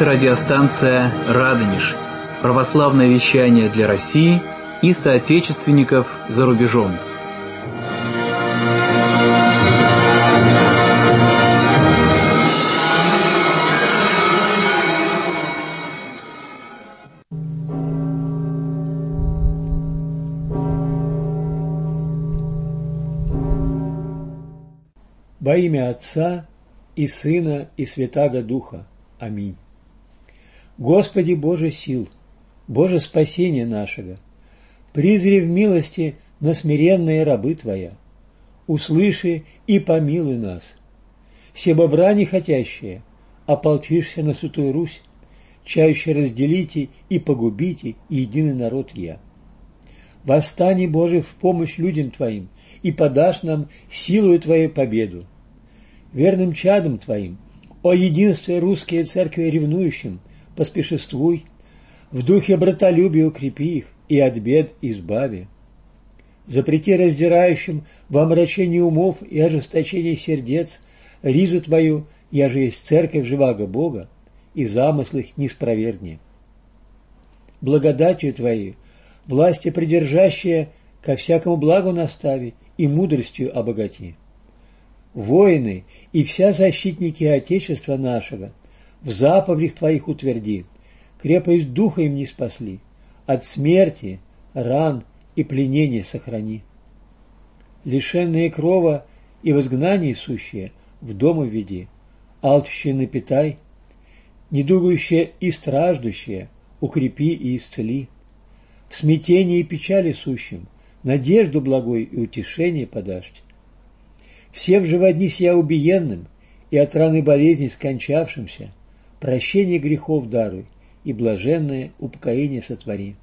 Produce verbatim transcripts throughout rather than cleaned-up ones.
Это радиостанция «Радонеж», православное вещание для России и соотечественников за рубежом. Во имя Отца и Сына и Святаго Духа. Аминь. Господи Боже сил, Боже спасения нашего, призри в милости на смиренные рабы Твоя, услыши и помилуй нас. Себо брани хотящие, ополчишься на Святую Русь, чаще разделите и погубите единый народ я. Восстань, Боже, в помощь людям Твоим, и подашь нам силою Твою победу. Верным чадом Твоим, о единстве русские церкви ревнующим, поспешествуй, в духе братолюбия укрепи их и от бед избави. Запрети раздирающим во омрачении умов и ожесточении сердец ризу Твою, яже есть церковь живаго Бога, и замысл их не спровергни. Благодатью Твоей власти придержащие ко всякому благу настави и мудростью обогати. Воины и вся защитники Отечества нашего в заповедях Твоих утверди, крепость духа им не спасли, от смерти, ран и пленения сохрани. Лишенные крова и в изгнании сущие в дом введи, алчущие напитай, недугающие и страждущие укрепи и исцели. В смятении и печали сущим надежду благой и утешение подашь. Всем же во дни сия убиенным и от раны болезни скончавшимся прощение грехов даруй и блаженное упокоение сотвори.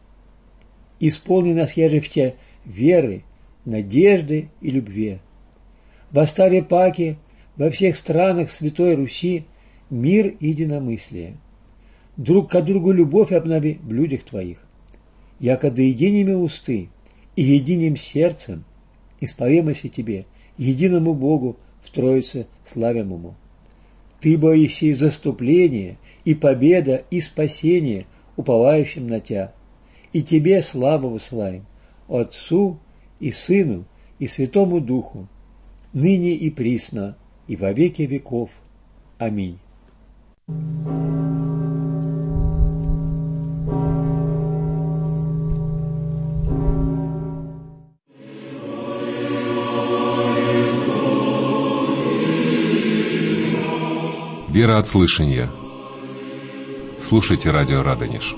Исполни нас, яже в Те веры, надежды и любви. В оставе паки во всех странах Святой Руси мир и единомыслие. Друг к другу любовь обнови в людях Твоих. Яко доединими усты и единим сердцем исповемося Тебе, единому Богу в Троице славимому. Ты, бо еси заступление и победа и спасение уповающим на Тя, и Тебе славу высылаем, Отцу и Сыну и Святому Духу, ныне и присно, и во веки веков. Аминь. Вера от слышания. Слушайте радио Радонеж.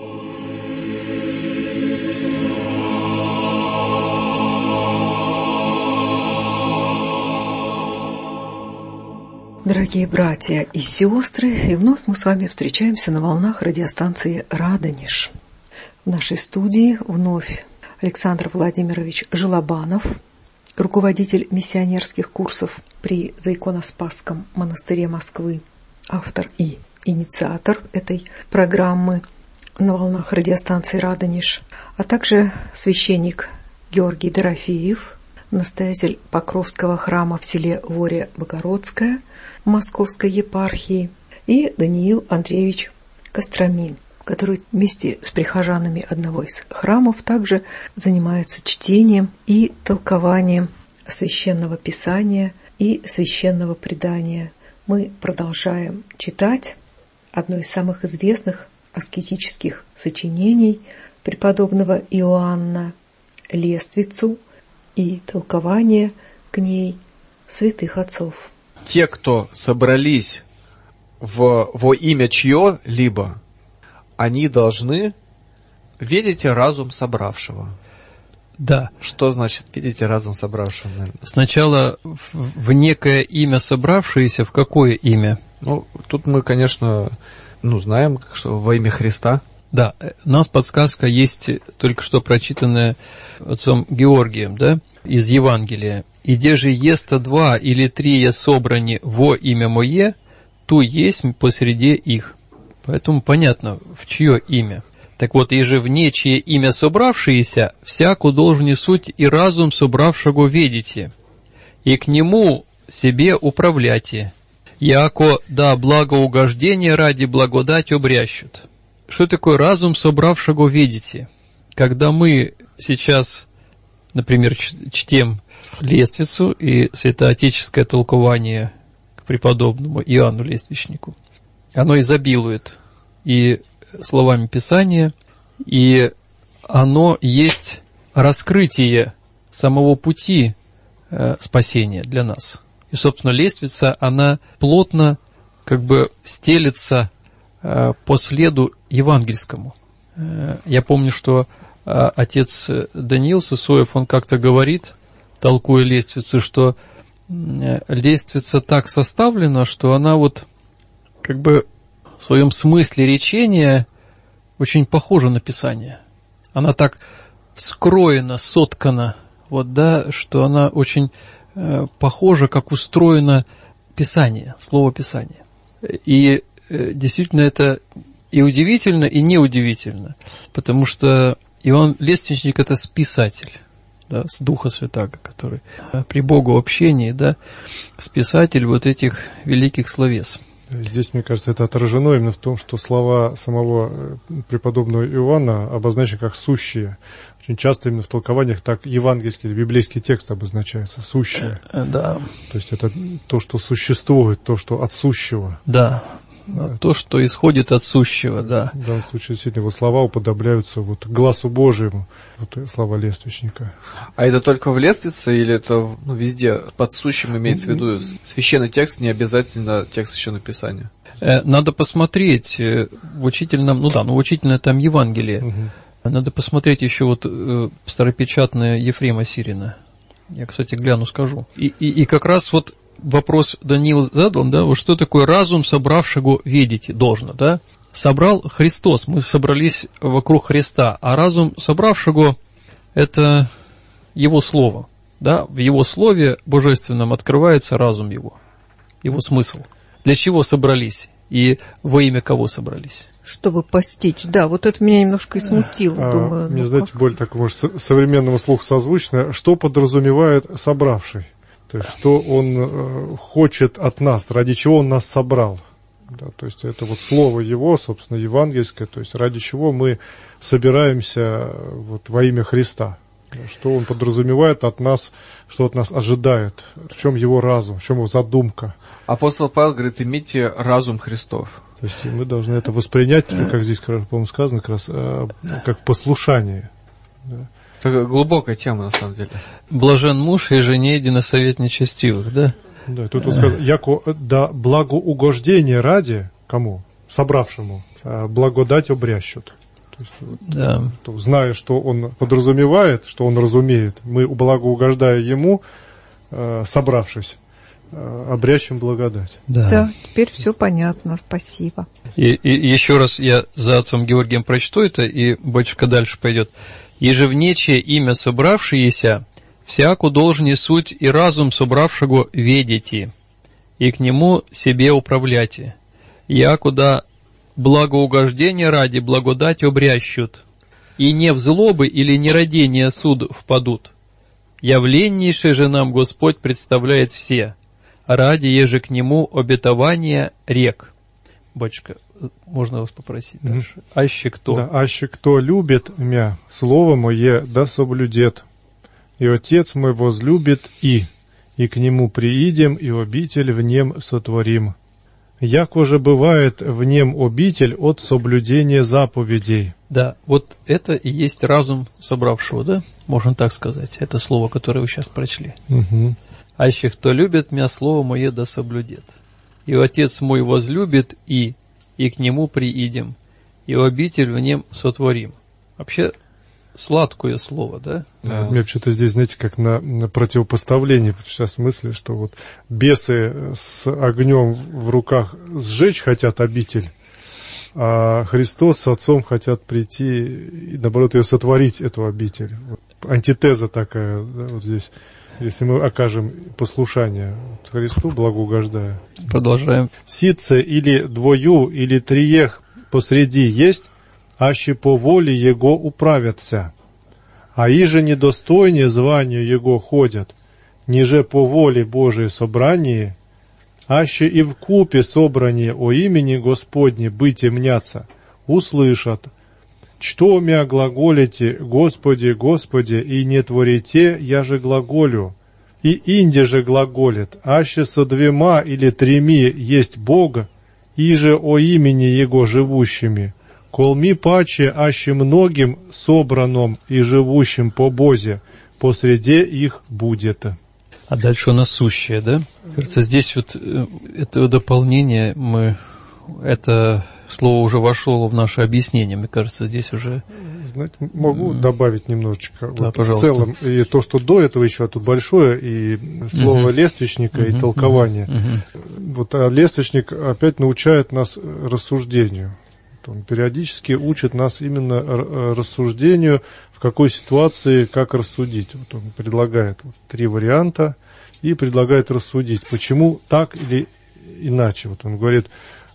Дорогие братья и сестры, и вновь мы с вами встречаемся на волнах радиостанции «Радонеж». В нашей студии вновь Александр Владимирович Желобанов, руководитель миссионерских курсов при Заиконоспасском монастыре Москвы, автор и инициатор этой программы на волнах радиостанции «Радонеж», а также священник Георгий Дорофеев, настоятель Покровского храма в селе Воре-Богородское Московской епархии, и Даниил Андреевич Костромин, который вместе с прихожанами одного из храмов также занимается чтением и толкованием священного писания и священного предания. Мы продолжаем читать одно из самых известных аскетических сочинений преподобного Иоанна Лествицу и толкование к ней святых отцов. Те, кто собрались в, во имя чье-либо, они должны видеть разум собравшего. Да. Что значит видите разум собравшего? Сначала в, в некое имя собравшееся, в какое имя? Ну, тут мы, конечно, ну, знаем, что во имя Христа. Да, у нас подсказка есть, только что прочитанная отцом Георгием, да, из Евангелия. «Иде же еста два или трие собрани во имя Мое, ту есть посреди их». Поэтому понятно, в чье имя. Так вот, еже в нечие имя собравшиеся, всяку должен суть и разум собравшего ведите, и к нему себе управляйте. яко да благоугождение ради благодать обрящут. Что такое разум собравшего видите? Когда мы сейчас, например, чтем лествицу и святоотеческое толкование к преподобному Иоанну Лествичнику, оно изобилует и словами Писания, и оно есть раскрытие самого пути э, спасения для нас. И, собственно, лествица, она плотно как бы стелется э, по следу евангельскому. Э, я помню, что э, отец Даниил Сысоев, он как-то говорит, толкуя лествицу, что э, лествица так составлена, что она вот как бы в своем смысле речения очень похожа на Писание. Она так скроена, соткана, вот, да, что она очень э, похожа, как устроено Писание, слово Писание. И э, действительно это и удивительно, и неудивительно, потому что Иоанн Лествичник – это списатель, да, с Духа Святаго, который э, при Богу общении, да, списатель вот этих великих словес. Здесь, мне кажется, это отражено именно в том, что слова самого преподобного Иоанна обозначены как «сущие». Очень часто именно в толкованиях так евангельский или библейский текст обозначается «сущие». Да. То есть это то, что существует, то, что от сущего. Да. Да. То, что исходит от сущего, да. В данном случае действительно его слова уподобляются вот глазу Божьему, вот слова Лествичника. А это только в лествице или это ну, везде под сущим имеется в виду священный текст, не обязательно текст Священного Писания? Надо посмотреть в учительном, ну да, ну в учительном там Евангелие. Угу. Надо посмотреть еще вот э, старопечатное Ефрема Сирина. Я, кстати, гляну, скажу. И, и, и как раз вот вопрос Даниил задал, да, вот что такое разум собравшего ведите, должно, да? Собрал Христос, мы собрались вокруг Христа, а разум собравшего – это Его Слово, да? В Его Слове Божественном открывается разум Его, Его смысл. Для чего собрались и во имя кого собрались? Чтобы постичь, да, вот это меня немножко и смутило, а, думаю. Мне, ну, знаете, как? более так, может, современному слуху созвучно, что подразумевает собравший? То есть, что он э, хочет от нас, ради чего он нас собрал. Да, то есть, это вот слово его, собственно, евангельское, то есть, ради чего мы собираемся вот, во имя Христа. Что он подразумевает от нас, что от нас ожидает, в чем его разум, в чем его задумка. Апостол Павел говорит, имейте разум Христов. То есть, мы должны это воспринять, как здесь, по-моему, сказано, как раз, э, как послушание. Да. Это глубокая тема, на самом деле. Блажен муж и жене единосовет нечестивых, да? Да, тут вот сказано, яко да благоугождения ради, кому? Собравшему, благодать обрящут. То есть, да. то, зная, что он подразумевает, что он разумеет, мы благоугождая ему, собравшись, обрящем благодать. Да, да, теперь все понятно, спасибо. И, и еще раз я за отцом Георгием прочту это, и батюшка дальше пойдет. «Еже в нечие имя собравшиеся, всяку должне суть и разум собравшего ведите, и к нему себе управляйте, якуда благоугождение ради благодать обрящут, и не в злобы или нерадение суд впадут. Явленнейше же нам Господь представляет все, ради еже к нему обетования рек». Батюшка, можно вас попросить дальше? Mm-hmm. «Аще кто?» Да, «Аще кто любит мя, слово мое да соблюдет, и Отец мой возлюбит и, и к нему приидем, и обитель в нем сотворим. Яко же бывает в нем обитель от соблюдения заповедей». Да, вот это и есть разум собравшего, да? Можно так сказать. Это слово, которое вы сейчас прочли. Mm-hmm. «Аще кто любит мя, слово мое да соблюдет. И Отец мой возлюбит, и, и к нему приидем, и обитель в нем сотворим». Вообще, сладкое слово, да? Да. У меня что-то здесь, знаете, как на, на противопоставлении, сейчас мысли, что вот бесы с огнем в руках сжечь хотят обитель, а Христос с Отцом хотят прийти и, наоборот, ее сотворить, эту обитель. Антитеза такая, да, вот здесь. Если мы окажем послушание Христу, благоугождая. Продолжаем. «Сице или двою, или триех посреди есть, аще по воле Его управятся. А иже недостойнее званию Его ходят, ниже по воле Божией собрании, аще и вкупе собрание о имени Господне быте мнятся, услышат. Что мя глаголите, Господи, Господи, и не творите, я же глаголю. И инде же глаголит, аще со двема или треми есть Бога, и же о имени Его живущими, колми паче, аще многим собранном и живущим по Бозе, посреди их будет. А дальше у нас сущее, да? Кажется, здесь вот это дополнение, мы, это слово уже вошло в наше объяснение, мне кажется, здесь уже... Знаете, могу mm. добавить немножечко. Да, вот пожалуйста. В целом, и то, что до этого еще тут большое, и слово mm-hmm. лествичника, mm-hmm. и толкование. Mm-hmm. Вот, а лествичник опять научает нас рассуждению. Он периодически учит нас именно рассуждению, в какой ситуации, как рассудить. Вот он предлагает вот три варианта и предлагает рассудить, почему так или иначе. Вот он говорит,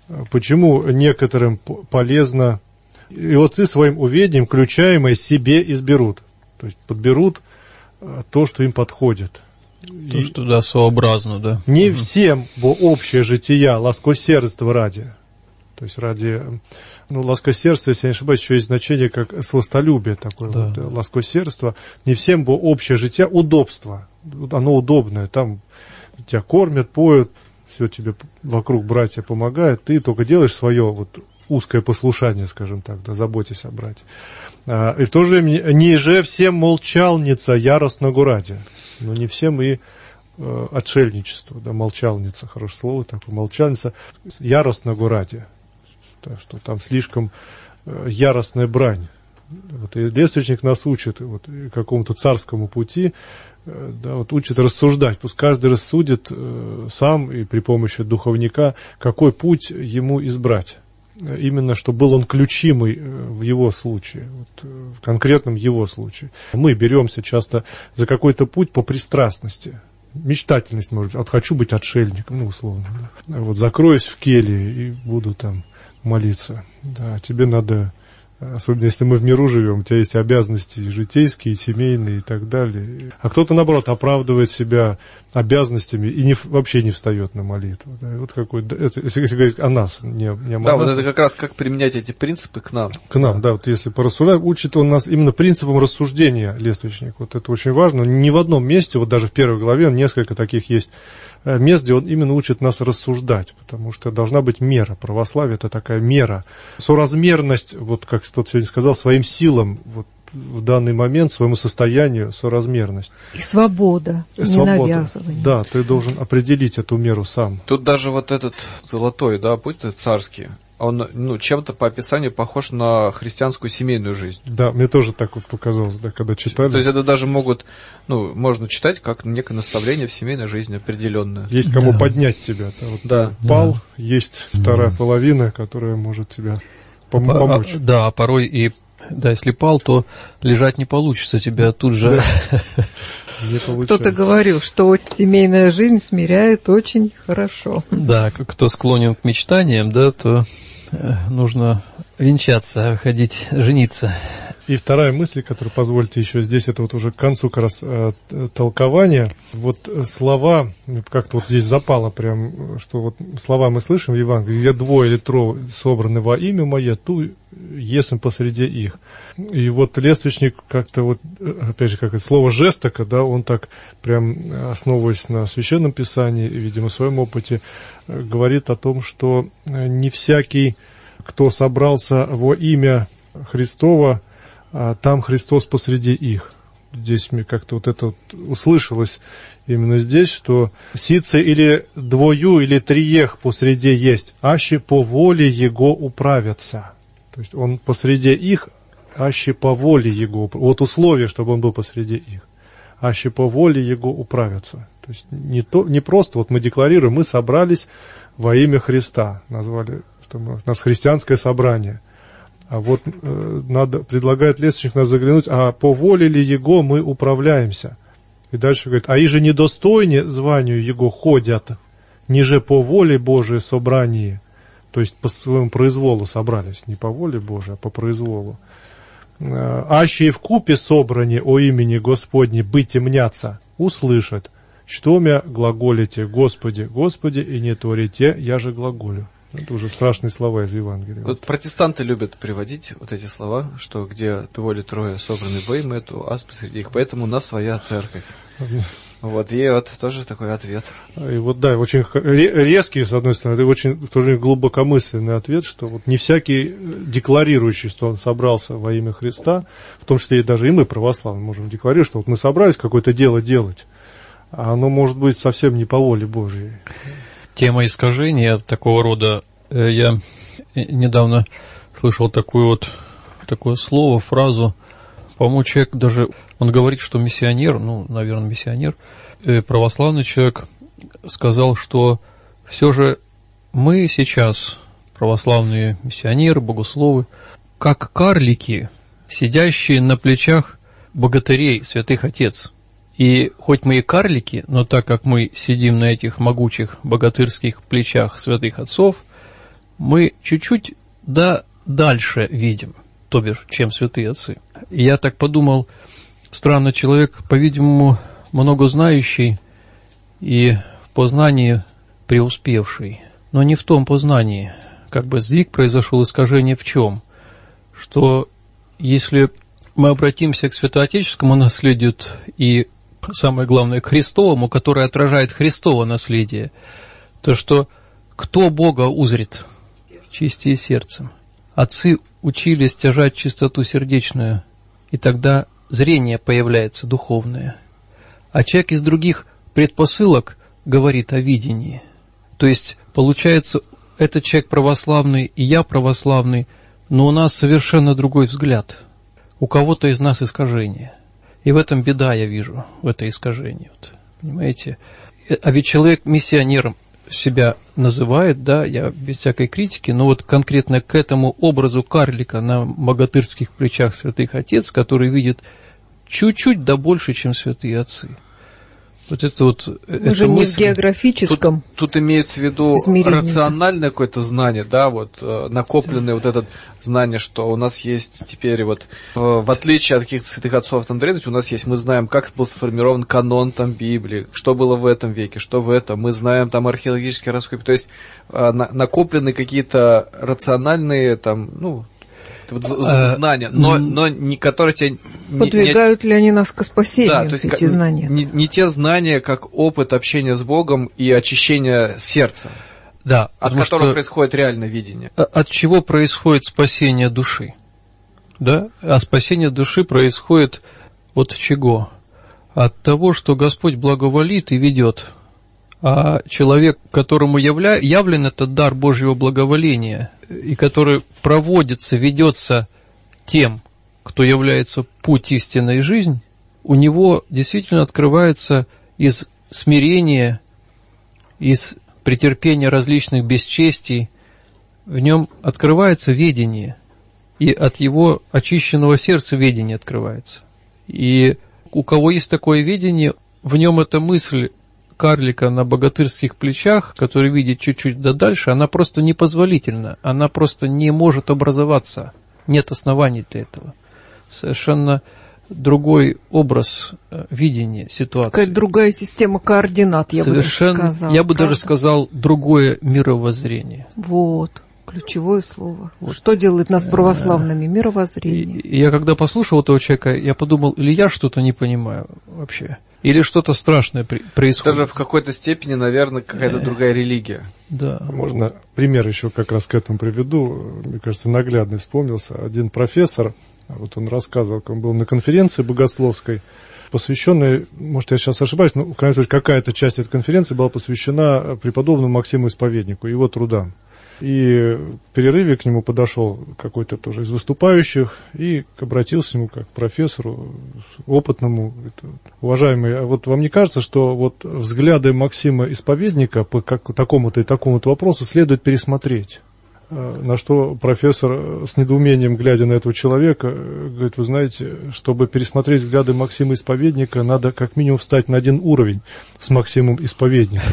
почему некоторым полезно, и отцы своим уведением ключаемое себе изберут. То есть подберут то, что им подходит. То, и что да, сообразно, да. Не угу. всем, бо общее жития, ласкосердство ради. То есть ради, ну, ласкосердство, если я не ошибаюсь, еще есть значение как сластолюбие такое, да. Вот, ласкосердство. Не всем, бо общее житие, удобство. Оно удобное, там тебя кормят, поют, все тебе вокруг братья помогают, ты только делаешь свое вот узкое послушание, скажем так, да, заботясь о брате. А, и в то же время не же всем молчалница яростного ради, но не всем и э, отшельничество, да, молчалница, хорошее слово такое, молчалница яростного ради, да, что там слишком э, яростная брань. Вот, и лествичник нас учит вот, какому-то царскому пути, э, да, вот, учит рассуждать. Пусть каждый рассудит э, сам и при помощи духовника, какой путь ему избрать. Именно, чтобы был он ключимый в его случае, вот, в конкретном его случае. Мы беремся часто за какой-то путь по пристрастности. Мечтательность, может быть, вот хочу быть отшельником, ну, условно. Да. Вот закроюсь в келье и буду там молиться. Да, тебе надо, особенно если мы в миру живем, у тебя есть обязанности и житейские, и семейные, и так далее. А кто-то, наоборот, оправдывает себя обязанностями и не, вообще не встает на молитву. Да. Вот какой, это, если, если говорить о нас, не, не о монахах. Да, вот это как раз как применять эти принципы к нам. К нам, да, вот если порассуждать, учит он нас именно принципам рассуждения, лествичник. Вот это очень важно. Ни в одном месте, вот даже в первой главе, несколько таких есть мест, где он именно учит нас рассуждать, потому что должна быть мера. Православие — это такая мера. Соразмерность, вот как кто-то сегодня сказал, своим силам, вот в данный момент, своему состоянию, соразмерность. И свобода, и не свобода. Навязывание. Да, ты должен определить эту меру сам. Тут даже вот этот золотой, да, путь царский, он, ну, чем-то по описанию похож на христианскую семейную жизнь. Да, мне тоже так вот показалось, да, когда читали. То есть это даже могут, ну, можно читать как некое наставление в семейной жизни определенное. Есть кому да. поднять тебя. Да, вот да. Пал, да. есть вторая да. половина, которая может тебя пом- а, помочь. А, да, порой и, да, если пал, то лежать не получится, тебя тут же... Кто-то говорил, что вот семейная жизнь смиряет очень хорошо. Да, кто склонен к мечтаниям, да, то нужно венчаться, ходить, жениться. И вторая мысль, которую позвольте еще здесь, это вот уже к концу как раз э, толкования. Вот слова, как-то вот здесь запало прям, что вот слова мы слышим в Евангелии, где двое или трое собраны во имя Мое, ту есмь посреди их. И вот лествичник как-то вот, опять же, как это слово жестоко, да, он так прям, основываясь на Священном Писании, видимо, в своем опыте, говорит о том, что не всякий, кто собрался во имя Христово, а там Христос посреди их. Здесь мне как-то вот это вот услышалось именно здесь, что «сице или двою, или триех посреди есть, аще по воле Его управятся». То есть он посреди их, аще по воле Его. Вот условие, чтобы он был посреди их. Аще по воле Его управятся. То есть не, то, не просто вот мы декларируем, мы собрались во имя Христа. Назвали, что у нас христианское собрание. А вот э, надо, предлагает лествичник нас заглянуть, а по воле ли Его мы управляемся? И дальше говорит, а иже недостойне званию Его ходят, ниже по воле Божией собрании. То есть по своему произволу собрались, не по воле Божией, а по произволу. Аще и вкупе собрани о имени Господне быте мнятся, услышат. что мя глаголите, Господи, Господи, и не творите, я же глаголю. Это уже страшные слова из Евангелия. Вот протестанты любят приводить вот эти слова, что где двое или трое собраны во имя, то ас посреди их, поэтому у нас своя церковь. Вот, и вот тоже такой ответ. И вот, да, очень резкий, с одной стороны, и очень в то же время глубокомысленный ответ, что вот не всякий декларирующий, что он собрался во имя Христа, в том числе и даже и мы, православные, можем декларировать, что вот мы собрались какое-то дело делать, а оно может быть совсем не по воле Божьей. Тема искажения такого рода, я недавно слышал такую вот, такое слово, фразу, по-моему, человек даже, он говорит, что миссионер, ну, наверное, миссионер, православный человек, сказал, что все же мы сейчас, православные миссионеры, богословы, как карлики, сидящие на плечах богатырей, святых отец. И хоть мы и карлики, но так как мы сидим на этих могучих богатырских плечах святых отцов, мы чуть-чуть да дальше видим, то бишь, чем святые отцы. И я так подумал, странно, человек, по-видимому, много знающий и в познании преуспевший, но не в том познании. Как бы сдвиг произошел, искажение в чем? Что если мы обратимся к святоотеческому наследию и, самое главное, к Христовому, которое отражает Христово наследие, то что кто Бога узрит? Чистее сердцем. Отцы учили стяжать чистоту сердечную, и тогда зрение появляется духовное. А человек из других предпосылок говорит о видении. То есть, получается, этот человек православный, и я православный, но у нас совершенно другой взгляд. У кого-то из нас искажение. И в этом беда, я вижу, в это искажение. Вот, понимаете? А ведь человек миссионером себя называет, да, я без всякой критики, но вот конкретно к этому образу карлика на богатырских плечах святых отец, который видит чуть-чуть да больше, чем святые отцы. Вот это вот... Уже не мысль, в географическом. Тут, тут имеется в виду измерение. Рациональное какое-то знание, да, вот накопленное вот это знание, что у нас есть теперь вот, в отличие от каких-то святых отцов там древности, у нас есть, мы знаем, как был сформирован канон там Библии, что было в этом веке, что в этом, мы знаем там археологические раскопки, то есть накоплены какие-то рациональные там, ну, вот знания, но, но не, которые тебя... Подвигают не, ли они нас к спасению, да, то есть, эти знания? Не, не те знания, как опыт общения с Богом и очищения сердца, да, от которого происходит реальное видение. От чего происходит спасение души? Да? А спасение души происходит от чего? От того, что Господь благоволит и ведет. А человек, которому явля... явлен этот дар Божьего благоволения, и который проводится, ведется тем, кто является путь истинной жизни, у него действительно открывается из смирения, из претерпения различных бесчестий, в нем открывается ведение, и от его очищенного сердца ведение открывается. И у кого есть такое ведение, в нем эта мысль карлика на богатырских плечах, который видит чуть-чуть да дальше, она просто непозволительна, она просто не может образоваться, нет оснований для этого. Совершенно другой образ видения ситуации. Какая-то другая система координат, я Совершенно, бы даже сказала. Я бы правда? даже сказал, другое мировоззрение. Вот, ключевое слово. Вот. Что делает нас православными? Мировоззрение. И, я когда послушал этого человека, я подумал, или я что-то не понимаю вообще, или что-то страшное происходит. Даже в какой-то степени, наверное, какая-то другая религия. Да. Можно пример еще как раз к этому приведу. Мне кажется, наглядный вспомнился. Один профессор, вот он рассказывал, как он был на конференции богословской, посвященной, может, я сейчас ошибаюсь, но в конечном итоге какая-то часть этой конференции была посвящена преподобному Максиму Исповеднику, его трудам. И в перерыве к нему подошел какой-то тоже из выступающих и обратился к нему как к профессору, опытному, уважаемый, а вот вам не кажется, что вот взгляды Максима Исповедника по как, такому-то и такому-то вопросу следует пересмотреть? На что профессор с недоумением, глядя на этого человека, говорит: вы знаете, чтобы пересмотреть взгляды Максима Исповедника, надо как минимум встать на один уровень с Максимом Исповедником.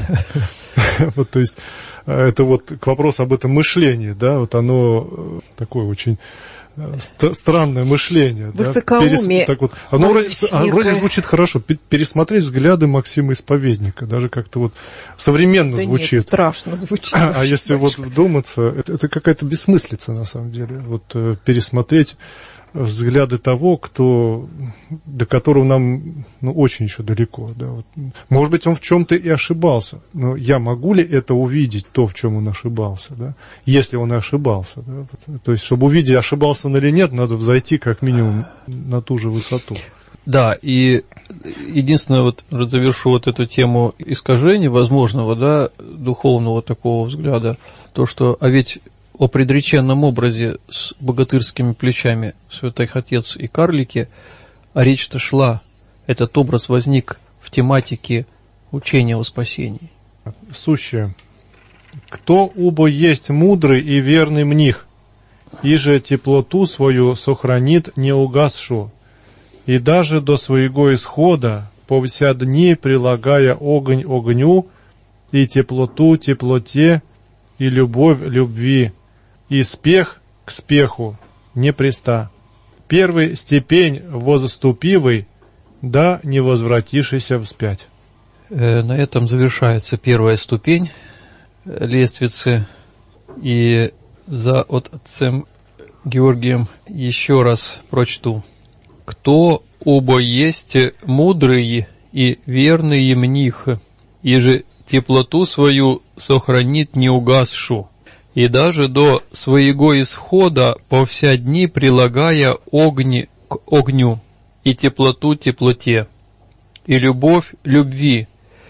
Вот, то есть, это вот к вопросу об этом мышлении, да, вот оно такое очень ст- странное мышление. Высокоумие. Да, так вот, оно вроде, вроде звучит хорошо, пересмотреть взгляды Максима Исповедника, даже как-то вот современно да звучит. Нет, страшно звучит. А, а если вот вдуматься, это, это какая-то бессмыслица на самом деле, вот пересмотреть взгляды того, кто, до которого нам ну, очень еще далеко. Да, вот. Может быть, он в чем-то и ошибался, но я могу ли это увидеть, то, в чем он ошибался, да, если он и ошибался. Да? То есть, чтобы увидеть, ошибался он или нет, надо взойти как минимум на ту же высоту. Да, и единственное, вот завершу вот эту тему искажения возможного, да, духовного такого взгляда, то, что, а ведь о предреченном образе с богатырскими плечами святых отец и карлики, а речь-то шла, этот образ возник в тематике учения о спасении. Сущее. Кто убо есть мудрый и верный мних, иже теплоту свою сохранит неугасшу, и даже до своего исхода по вся дни прилагая огонь огню, и теплоту теплоте, и любовь любви, и спех к спеху не преста. Первый степень возоступивый, да не возвратишися вспять. Э, на этом завершается первая ступень лестницы. И за от отцем Георгием еще раз прочту. Кто оба есть мудрый и верный мних, иже теплоту свою сохранит неугасшу, и даже до своего исхода по вся дни прилагая огни к огню, и теплоту теплоте, и любовь любви,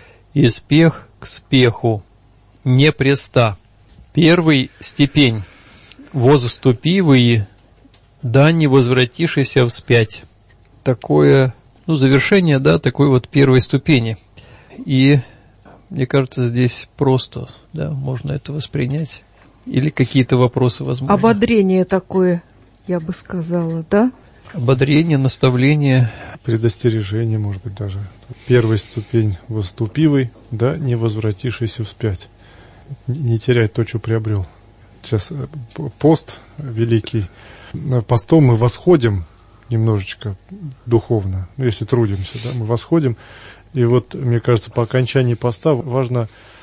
и спех к спеху, не преста. Первый степень, возоступивый, да не возвратишься вспять. Такое, ну, завершение, да, такой вот первой ступени. И, мне кажется, здесь просто, да, можно это воспринять. Или какие-то вопросы возможны? Ободрение такое, я бы сказала, да? Ободрение, наставление. Предостережение, может быть, даже. Первая ступень возступивый, да, не возвратишься вспять. Не теряй то, что приобрел. Сейчас пост великий. Постом мы восходим немножечко духовно, ну, если трудимся, да, мы восходим. И вот, мне кажется, по окончании поста важно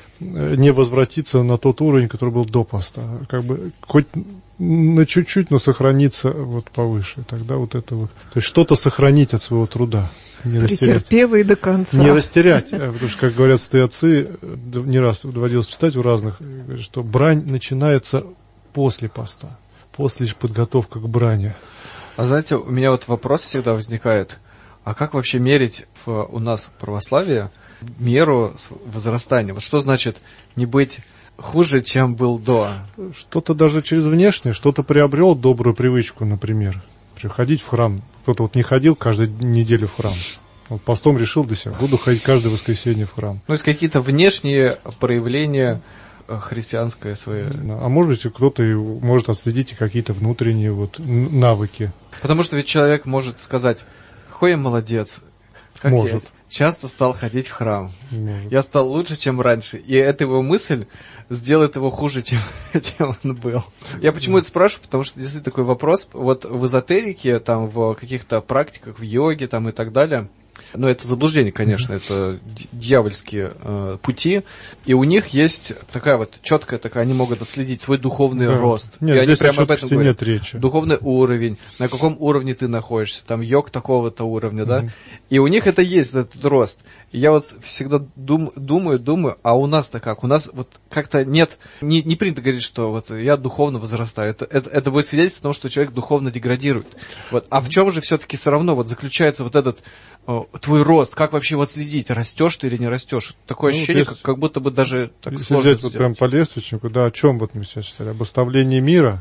не возвратиться на тот уровень, который был до поста. Как бы хоть на чуть-чуть, но сохраниться вот повыше. Тогда вот это вот. То есть что-то сохранить от своего труда. Не растерять. Претерпевый до конца. Не растерять. Потому что, как говорят святые отцы, не раз доводилось читать у разных, что брань начинается после поста. После лишь подготовка к брани. А знаете, у меня вот вопрос всегда возникает. А как вообще мерить в, у нас в православии меру возрастания? Вот что значит не быть хуже, чем был до? Что-то даже через внешнее, что-то приобрел добрую привычку, например, приходить в храм. Кто-то вот не ходил каждую неделю в храм. Вот постом решил для себя, буду ходить каждое воскресенье в храм. Ну, есть какие-то внешние проявления христианское свое. А может быть, кто-то может отследить и какие-то внутренние вот навыки. Потому что ведь человек может сказать: какой я молодец, как может. я часто стал ходить в храм. Может. Я стал лучше, чем раньше. И эта его мысль сделает его хуже, чем, чем он был. Я почему это спрашиваю? Потому что действительно такой вопрос. Вот в эзотерике, там, в каких-то практиках, в йоге там, и так далее, ну, это заблуждение, конечно, mm-hmm. это дьявольские э, пути, и у них есть такая вот четкая такая, они могут отследить свой духовный да. рост. Нет, и они прямо об этом говорят. Нет речи. Духовный уровень, на каком уровне ты находишься, там йог такого-то уровня, mm-hmm. да, и у них это есть, этот рост. И я вот всегда дум, думаю, думаю, а у нас-то как? У нас вот как-то нет, не, не принято говорить, что вот я духовно возрастаю. Это, это, это будет свидетельство того, что человек духовно деградирует. Вот. А в чем же все-таки все равно вот заключается вот этот твой рост, как вообще вот следить, растешь ты или не растешь? Такое ну, ощущение, как, как будто бы даже так если сложно взять вот прям по лествичнику, да, о чем вот мы сейчас читали? Об оставлении мира,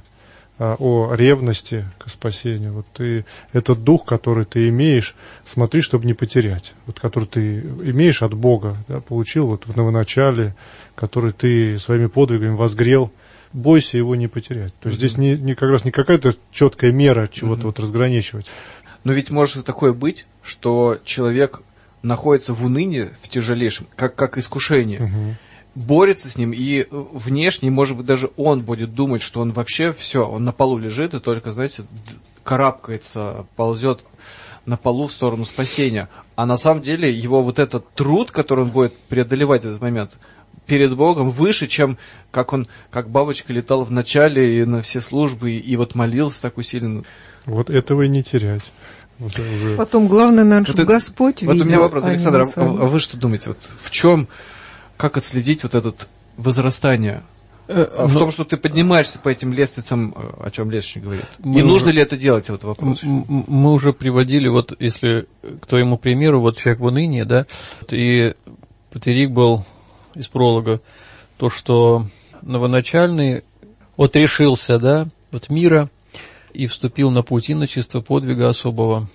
о ревности к спасению. Вот ты, этот дух, который ты имеешь, смотри, чтобы не потерять. Вот который ты имеешь от Бога, да, получил вот в новоначале, который ты своими подвигами возгрел, бойся его не потерять. То есть mm-hmm. здесь не, не, как раз не какая-то четкая мера чего-то mm-hmm. вот разграничивать. Но ведь может такое быть, что человек находится в унынии, в тяжелейшем, как, как искушение, угу. борется с ним, и внешне, может быть, даже он будет думать, что он вообще все, он на полу лежит и только, знаете, карабкается, ползет на полу в сторону спасения. А на самом деле его вот этот труд, который он будет преодолевать в этот момент, перед Богом выше, чем как он, как бабочка летал в начале и на все службы, и, и вот молился так усиленно. Вот этого и не терять. Вот уже... Потом главное, наверное, чтобы вот Господь это, видел. Вот у меня вопрос, а Александр, а, а вы что думаете? Вот в чем, как отследить вот это возрастание? А в Но... том, что ты поднимаешься по этим лестницам, о чем Лесочник говорит. Мы и уже... нужно ли это делать, вот вопрос? Мы уже приводили, вот если к твоему примеру, вот человек в унынии, да, и Патерик был из пролога, то, что новоначальный отрешился, да, от мира, и вступил на путь иночества, подвига особого.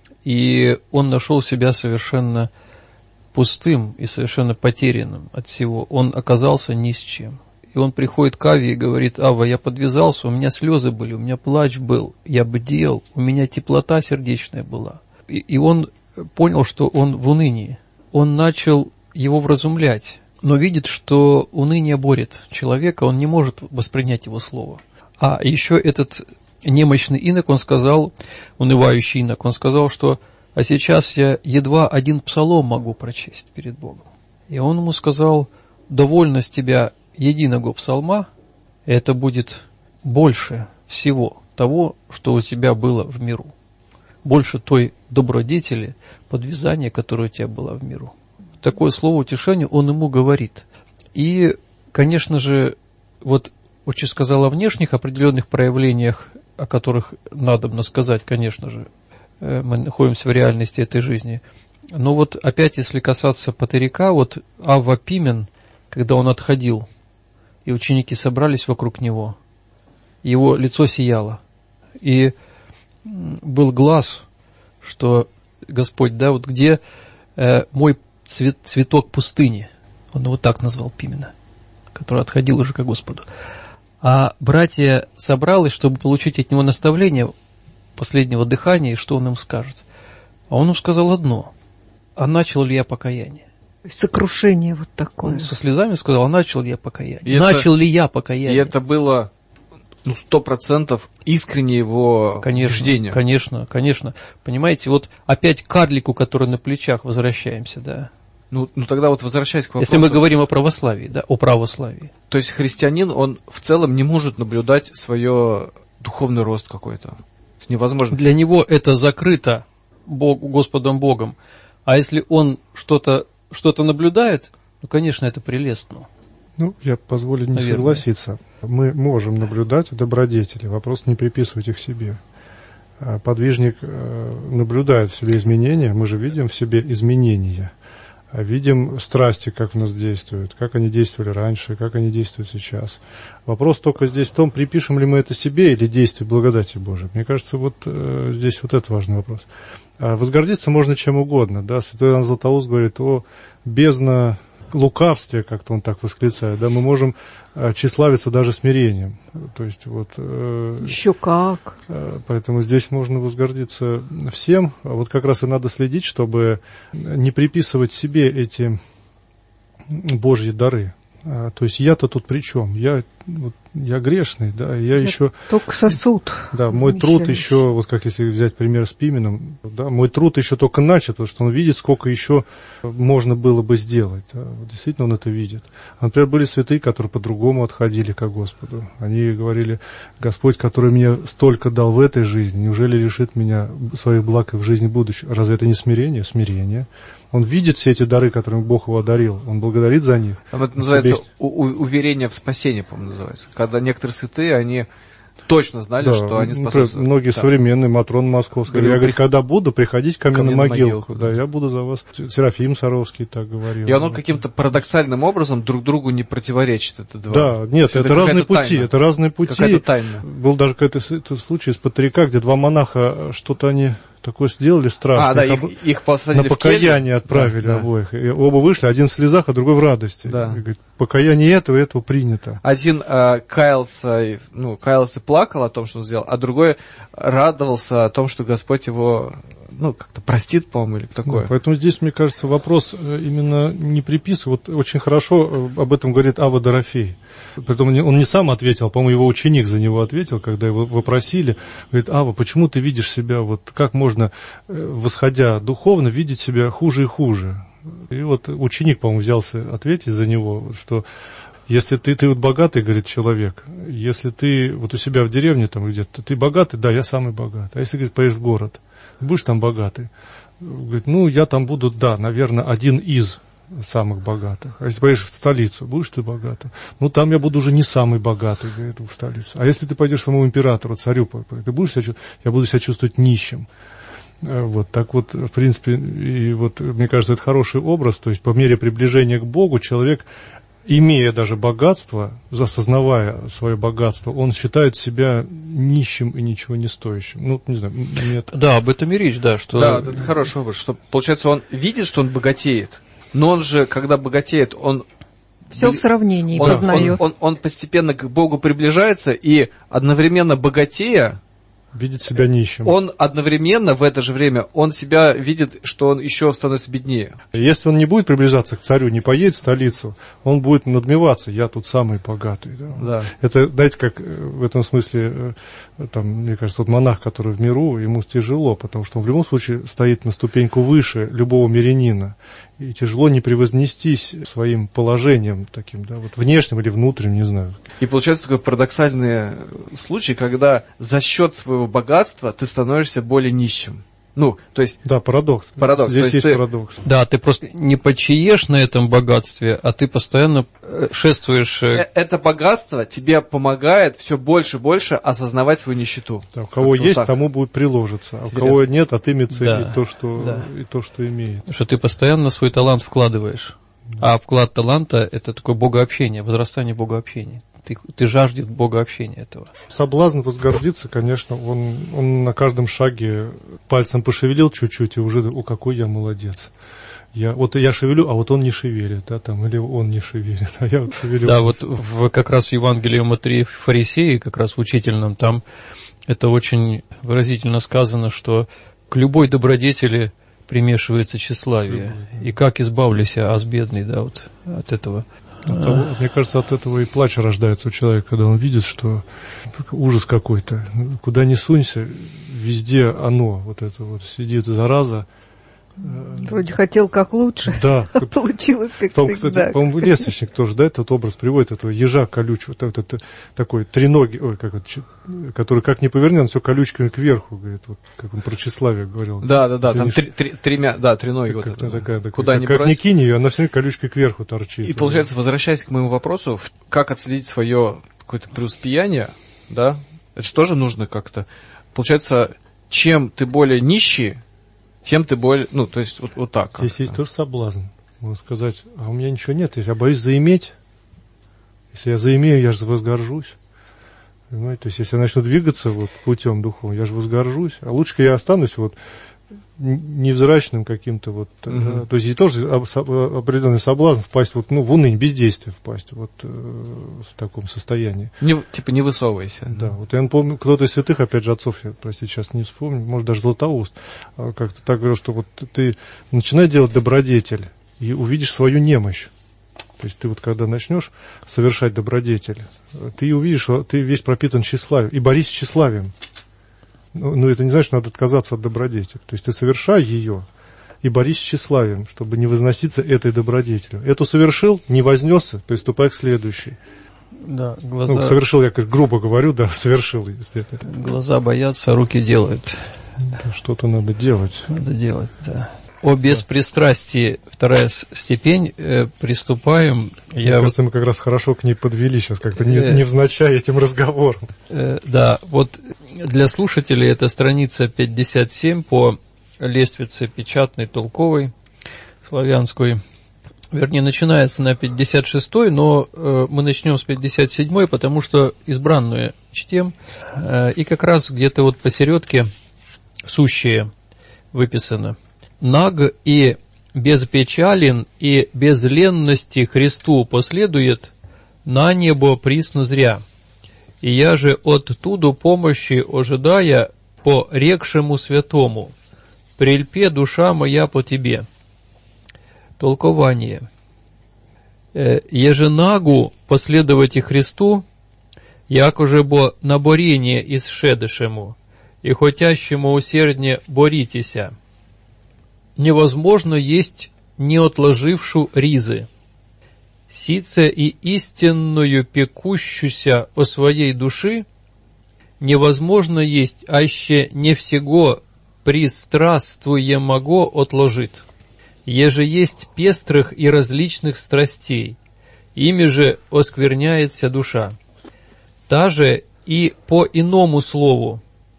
И он нашел себя совершенно пустым и совершенно потерянным от всего. Он оказался ни с чем. И он приходит к Аве и говорит: Ава, я подвязался, у меня слезы были, у меня плач был, я бдел, у меня теплота сердечная была. И, и он понял, что он в унынии. Он начал его вразумлять, но видит, что уныние борет человека, он не может воспринять его слово. А еще этот немощный инок, он сказал, унывающий инок, он сказал, что «а сейчас я едва один псалом могу прочесть перед Богом». И он ему сказал: «Довольно с тебя единого псалма, это будет больше всего того, что у тебя было в миру, больше той добродетели, подвязания, которая у тебя была в миру». Такое слово утешения он ему говорит. И, конечно же, вот очень сказал о внешних определенных проявлениях, о которых надобно сказать, конечно же, мы находимся в реальности этой жизни. Но вот опять, если касаться Патерика, вот Авва Пимен, когда он отходил, и ученики собрались вокруг него, его лицо сияло, и был глаз, что Господь, да, вот где э, мой цвет, цветок пустыни, он его так назвал Пимена, который отходил уже к Господу. А братья собралось, чтобы получить от него наставление последнего дыхания, и что он им скажет. А он им сказал одно: а начал ли я покаяние? Сокрушение вот такое. Он со слезами сказал: а начал ли я покаяние? И начал это, ли я покаяние? И это было ну, сто процентов искреннее его конечно, убеждение. Конечно, конечно. Понимаете, вот опять к карлику, который на плечах, возвращаемся, да. Ну, ну тогда вот возвращаясь к вопросу. Если мы говорим о православии, да, о православии. То есть христианин, он в целом не может наблюдать свой духовный рост какой-то. Это невозможно. Для него это закрыто Бог, Господом Богом. А если он что-то, что-то наблюдает, ну, конечно, это прелестно. Ну, я позволю не Наверное. согласиться. Мы можем наблюдать добродетели, вопрос не приписывать их себе. Подвижник наблюдает в себе изменения, мы же видим в себе изменения. Видим страсти, как в нас действуют, как они действовали раньше, как они действуют сейчас. Вопрос только здесь в том, припишем ли мы это себе или действию благодати Божией. Мне кажется, вот э, здесь вот это важный вопрос. А возгордиться можно чем угодно. Да? Святой Иоанн Златоуст говорит о бездна лукавстве, как-то он так восклицает. Да? Мы можем э, тщеславиться даже смирением. То есть, вот, э, еще как. Э, поэтому здесь можно возгордиться всем. Вот как раз и надо следить, чтобы не приписывать себе эти Божьи дары. А, то есть я-то тут при чем? Я, вот, я грешный, да, я, я еще... Только сосуд. Да, мой труд еще, еще, вот как если взять пример с Пименом, да, мой труд еще только начат, потому что он видит, сколько еще можно было бы сделать. Да, вот действительно он это видит. А, например, были святые, которые по-другому отходили к Господу. Они говорили: Господь, который мне столько дал в этой жизни, неужели лишит меня своих благ и в жизни будущей? Разве это не смирение? Смирение. Он видит все эти дары, которыми Бог его одарил. Он благодарит за них. Там это называется себе... у- уверение в спасении, по-моему, называется. Когда некоторые святые, они точно знали, да, что они спасутся. Многие да. современные, Матрон Московская. Я говорю, когда буду, приходите ко мне, ко мне на могилку. могилку да, да, я буду за вас. Серафим Саровский так говорил. И оно каким-то парадоксальным образом друг другу не противоречит. Это два. Да, нет, это, это разные пути. Тайна. Это разразные пути. Какая-то тайна. Был даже какой-то случай из Патерика, где два монаха, что-то они... такое сделали страшное. А, да, их, их, их посадили на покаяние в отправили да, обоих. И оба вышли, один в слезах, а другой в радости. Да. И говорит, покаяние этого, этого принято. Один э, каялся, ну, каялся и плакал о том, что он сделал, а другой радовался о том, что Господь его, ну, как-то простит, по-моему, или такое. Да, поэтому здесь, мне кажется, вопрос именно не приписывать. Вот очень хорошо об этом говорит Авва Дорофей. Притом он не сам ответил, по-моему, его ученик за него ответил, когда его вопросили. Говорит, Авва, почему ты видишь себя, вот как можно, восходя духовно, видеть себя хуже и хуже? И вот ученик, по-моему, взялся ответить за него, что если ты, ты вот богатый, говорит человек, если ты вот у себя в деревне там где-то, ты богатый, да, я самый богатый. А если, говорит, поедешь в город, будешь там богатый? Говорит, ну, я там буду, да, наверное, один из самых богатых. А если поедешь в столицу, будешь ты богатый? Ну, там я буду уже не самый богатый, говорит, в столицу. А если ты пойдешь к самому императору, царю, ты будешь себя чувствовать? Я буду себя чувствовать нищим. Вот, так вот, в принципе, и вот, мне кажется, это хороший образ, то есть по мере приближения к Богу человек, имея даже богатство, осознавая свое богатство, он считает себя нищим и ничего не стоящим. Ну, не знаю, нет. Да, об этом и речь, да. Что... Да, это хороший образ, что, получается, он видит, что он богатеет, но он же, когда богатеет, он... Все в сравнении он, познает. Он, он, он постепенно к Богу приближается, и одновременно богатея, видит себя нищим. Он одновременно в это же время, он себя видит, что он еще становится беднее. Если он не будет приближаться к царю, не поедет в столицу, он будет надмеваться, я тут самый богатый. Да. Да. Это, знаете, как в этом смысле, там, мне кажется, вот монах, который в миру, ему тяжело, потому что он в любом случае стоит на ступеньку выше любого мирянина. И тяжело не превознестись своим положением таким, да, вот внешним или внутренним, не знаю. И получается такой парадоксальный случай, когда за счет своего богатства ты становишься более нищим. Ну, то есть... Да, парадокс. Парадокс. Здесь есть ты... парадокс. Да, ты просто не почиешь на этом богатстве, а ты постоянно шествуешь... Это богатство тебе помогает все больше и больше осознавать свою нищету. Да, у кого как-то есть, вот тому будет приложиться. А Интересно. у кого нет, отымется Да, и, то, что, да. и то, что имеет. Что ты постоянно свой талант вкладываешь. А вклад таланта – это такое богообщение, возрастание богообщения. Ты, ты жаждет богообщения этого. Соблазн возгордиться, конечно, он, он на каждом шаге пальцем пошевелил чуть-чуть, и уже, о, какой я молодец. Я, вот я шевелю, а вот он не шевелит, да, там, или он не шевелит, а я вот шевелю. Да, вот в, как раз в Евангелии Матфея фарисеи, как раз в учительном, там это очень выразительно сказано, что к любой добродетели примешивается тщеславие. И как избавлюсь, аз бедный, да, вот от этого. От того, мне кажется, от этого и плач рождается у человека, когда он видит, что ужас какой-то. Куда ни сунься, везде оно, вот это вот, сидит зараза. Вроде хотел как лучше, да, а получилось как там, всегда. Кстати, по-моему, лестничник тоже, да, этот образ приводит, этого ежа колючего, вот это, такой треногий, ой, как это, который как ни поверни, он все колючками кверху, говорит, вот, как он про тщеславие говорил. Да, да, да, там три, три, тремя, да, треноги вот это. Такая, такая, куда как, ни как брось. ни кинь ее, она все время колючкой кверху торчит. И получается, возвращаясь к моему вопросу, как отследить свое какое-то преуспеяние, да, это же тоже нужно как-то. Получается, чем ты более нищий, тем ты более, ну, то есть, вот, вот так. Здесь есть тоже соблазн. Можно сказать, а у меня ничего нет, если я боюсь заиметь, если я заимею, я же возгоржусь. Понимаете? То есть, если я начну двигаться вот путем духовным, я же возгоржусь. А лучше я останусь вот невзрачным каким-то вот. Угу. Да, то есть, и тоже определенный соблазн впасть вот, ну, в уныние, бездействие впасть вот э, в таком состоянии. Не, типа не высовывайся. Да, вот я помню, кто-то из святых, опять же, отцов, я, простите, сейчас не вспомню, может, даже Златоуст, как-то так говорил, что вот ты начинай делать добродетель и увидишь свою немощь. То есть ты вот когда начнешь совершать добродетель, ты увидишь, что ты весь пропитан тщеславием, и борись с тщеславием. Ну, это не значит, что надо отказаться от добродетели. То есть ты совершай ее и борись с тщеславием, чтобы не возноситься этой добродетелью. Эту совершил, не вознесся, приступай к следующей. Да, глаза... Ну, совершил, я как грубо говорю, да, совершил. Если это... Глаза боятся, руки делают. Что-то надо делать. Надо делать, да. О беспристрастии, вторая степень, э, приступаем. Мне Я кажется, вот, мы как раз хорошо к ней подвели сейчас, как-то не, э, невзначай этим разговором. Э, да, вот для слушателей это страница пятьдесят семь по лествице печатной, толковой, славянской. Вернее, начинается на пятьдесят шестой, но э, мы начнем с пятьдесят седьмой, потому что избранную чтем. Э, и как раз где-то вот посередке сущее. выписано. «Наг и безпечален, и без ленности Христу последует, на небо присно зря. И я же оттуду помощи ожидая по рекшему святому, прильпе душа моя по тебе». Толкование. «Еже нагу последовать и Христу, якоже бо на борение исшедшему, и хотящему усердне боритеся, невозможно есть не отложившу ризы. Сице и истинную пекущуся о своей души невозможно есть, аще не всего пристрастуемого отложит. Еже есть пестрых и различных страстей, ими же оскверняется душа. Та же и по иному слову,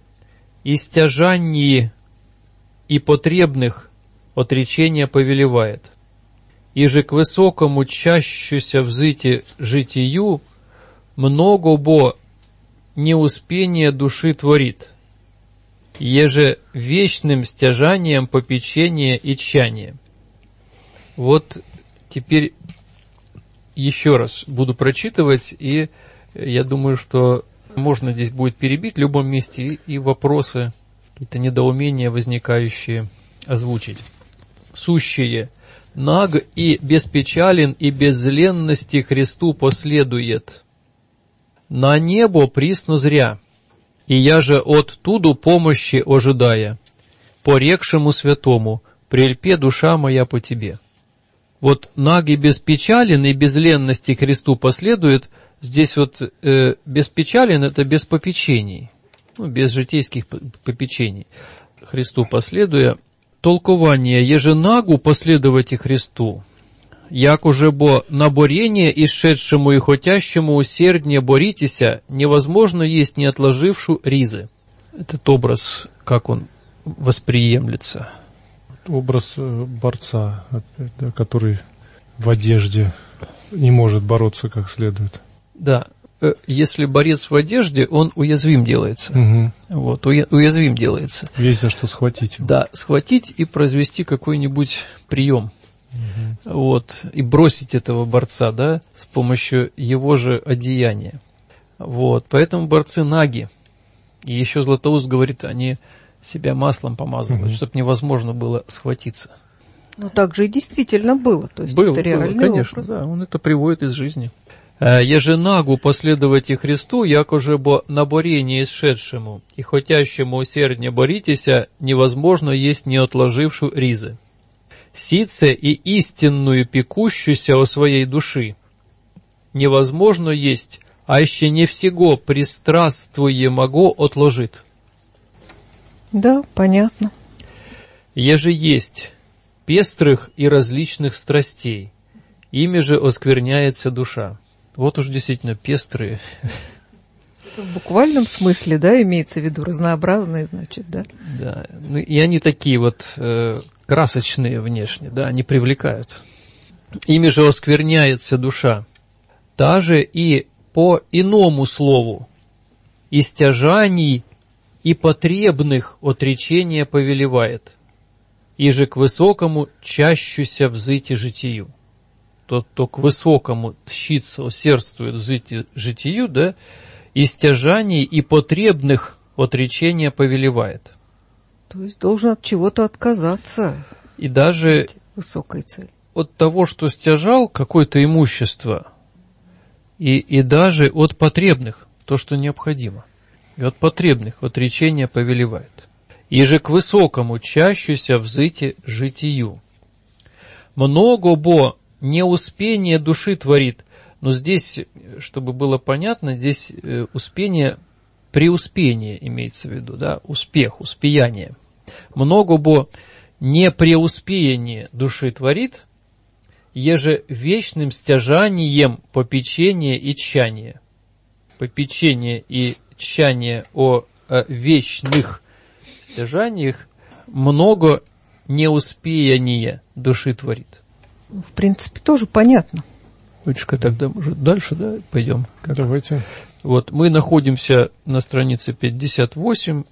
истяжании и потребных отречения повелевает. И же к высокому чащуся взыти житию много бо неуспение души творит, еже вечным стяжанием попечения и тщания». Вот теперь еще раз буду прочитывать, и я думаю, что можно здесь будет перебить в любом месте и, и вопросы, какие-то недоумения возникающие, озвучить. «Сущее. Наг и беспечален, и без ленности Христу последует. На небо присно зря, и я же оттуду помощи ожидая, по рекшему святому, прильпе душа моя по тебе». Вот «наг и беспечален, и без ленности Христу последует», здесь вот э, беспечален — это без попечений, ну, без житейских попечений. Христу последуя. Толкование. «Еже нагу последовать и Христу, як уже бо на борение исшедшему и хотящему усерднее боритеся, невозможно есть, не отложившу ризы». Этот образ, как он восприемлется? Образ борца, который в одежде не может бороться как следует. Да, если борец в одежде, он уязвим делается. Угу. Вот, уязвим делается. Есть за что схватить его. Да, схватить и произвести какой-нибудь прием. Угу. Вот, и бросить этого борца, да, с помощью его же одеяния. Вот, поэтому борцы наги. И еще Златоуст говорит, они себя маслом помазывают, угу. чтобы невозможно было схватиться. Ну, так же и действительно было. То есть было, это реальный было, конечно, образ. да, он это приводит из жизни. «Еже нагу последовать и Христу, якоже бо на борение исшедшему, и хотящему усердне боритеся, невозможно есть не отложившу ризы. Сице и истинную пекущуся о своей души невозможно есть, а еще не всего пристрастуемого отложит». Да, понятно. «Еже есть пестрых и различных страстей, ими же оскверняется душа». Вот уж действительно пестрые. В буквальном смысле, да, имеется в виду разнообразные, значит, да? Да, ну и они такие вот э, красочные внешне, да, они привлекают. Ими же оскверняется душа. Та же и по иному слову, истяжаний и потребных отречения повелевает, и же к высокому чащуся взыти житию. Тот, кто к высокому тщится, усердствует взыти житию, да, и стяжаний и потребных отречения повелевает. То есть должен от чего-то отказаться. И даже высокой цели. От того, что стяжал какое-то имущество, и, и даже от потребных, то, что необходимо. И от потребных отречения повелевает. И же к высокому чащуся взыти житию. Много бо неуспение души творит. Но здесь, чтобы было понятно, здесь успение, преуспение имеется в виду, да, успех, успеяние. Много бо не преуспеяние души творит, еже вечным стяжанием попечения и тщания. Попечение и тщание о, о вечных стяжаниях много неуспеяния души творит. В принципе, тоже понятно. Лучка, тогда, может, дальше, да, пойдем? Как? Давайте. Вот, мы находимся на странице пятьдесят восемь.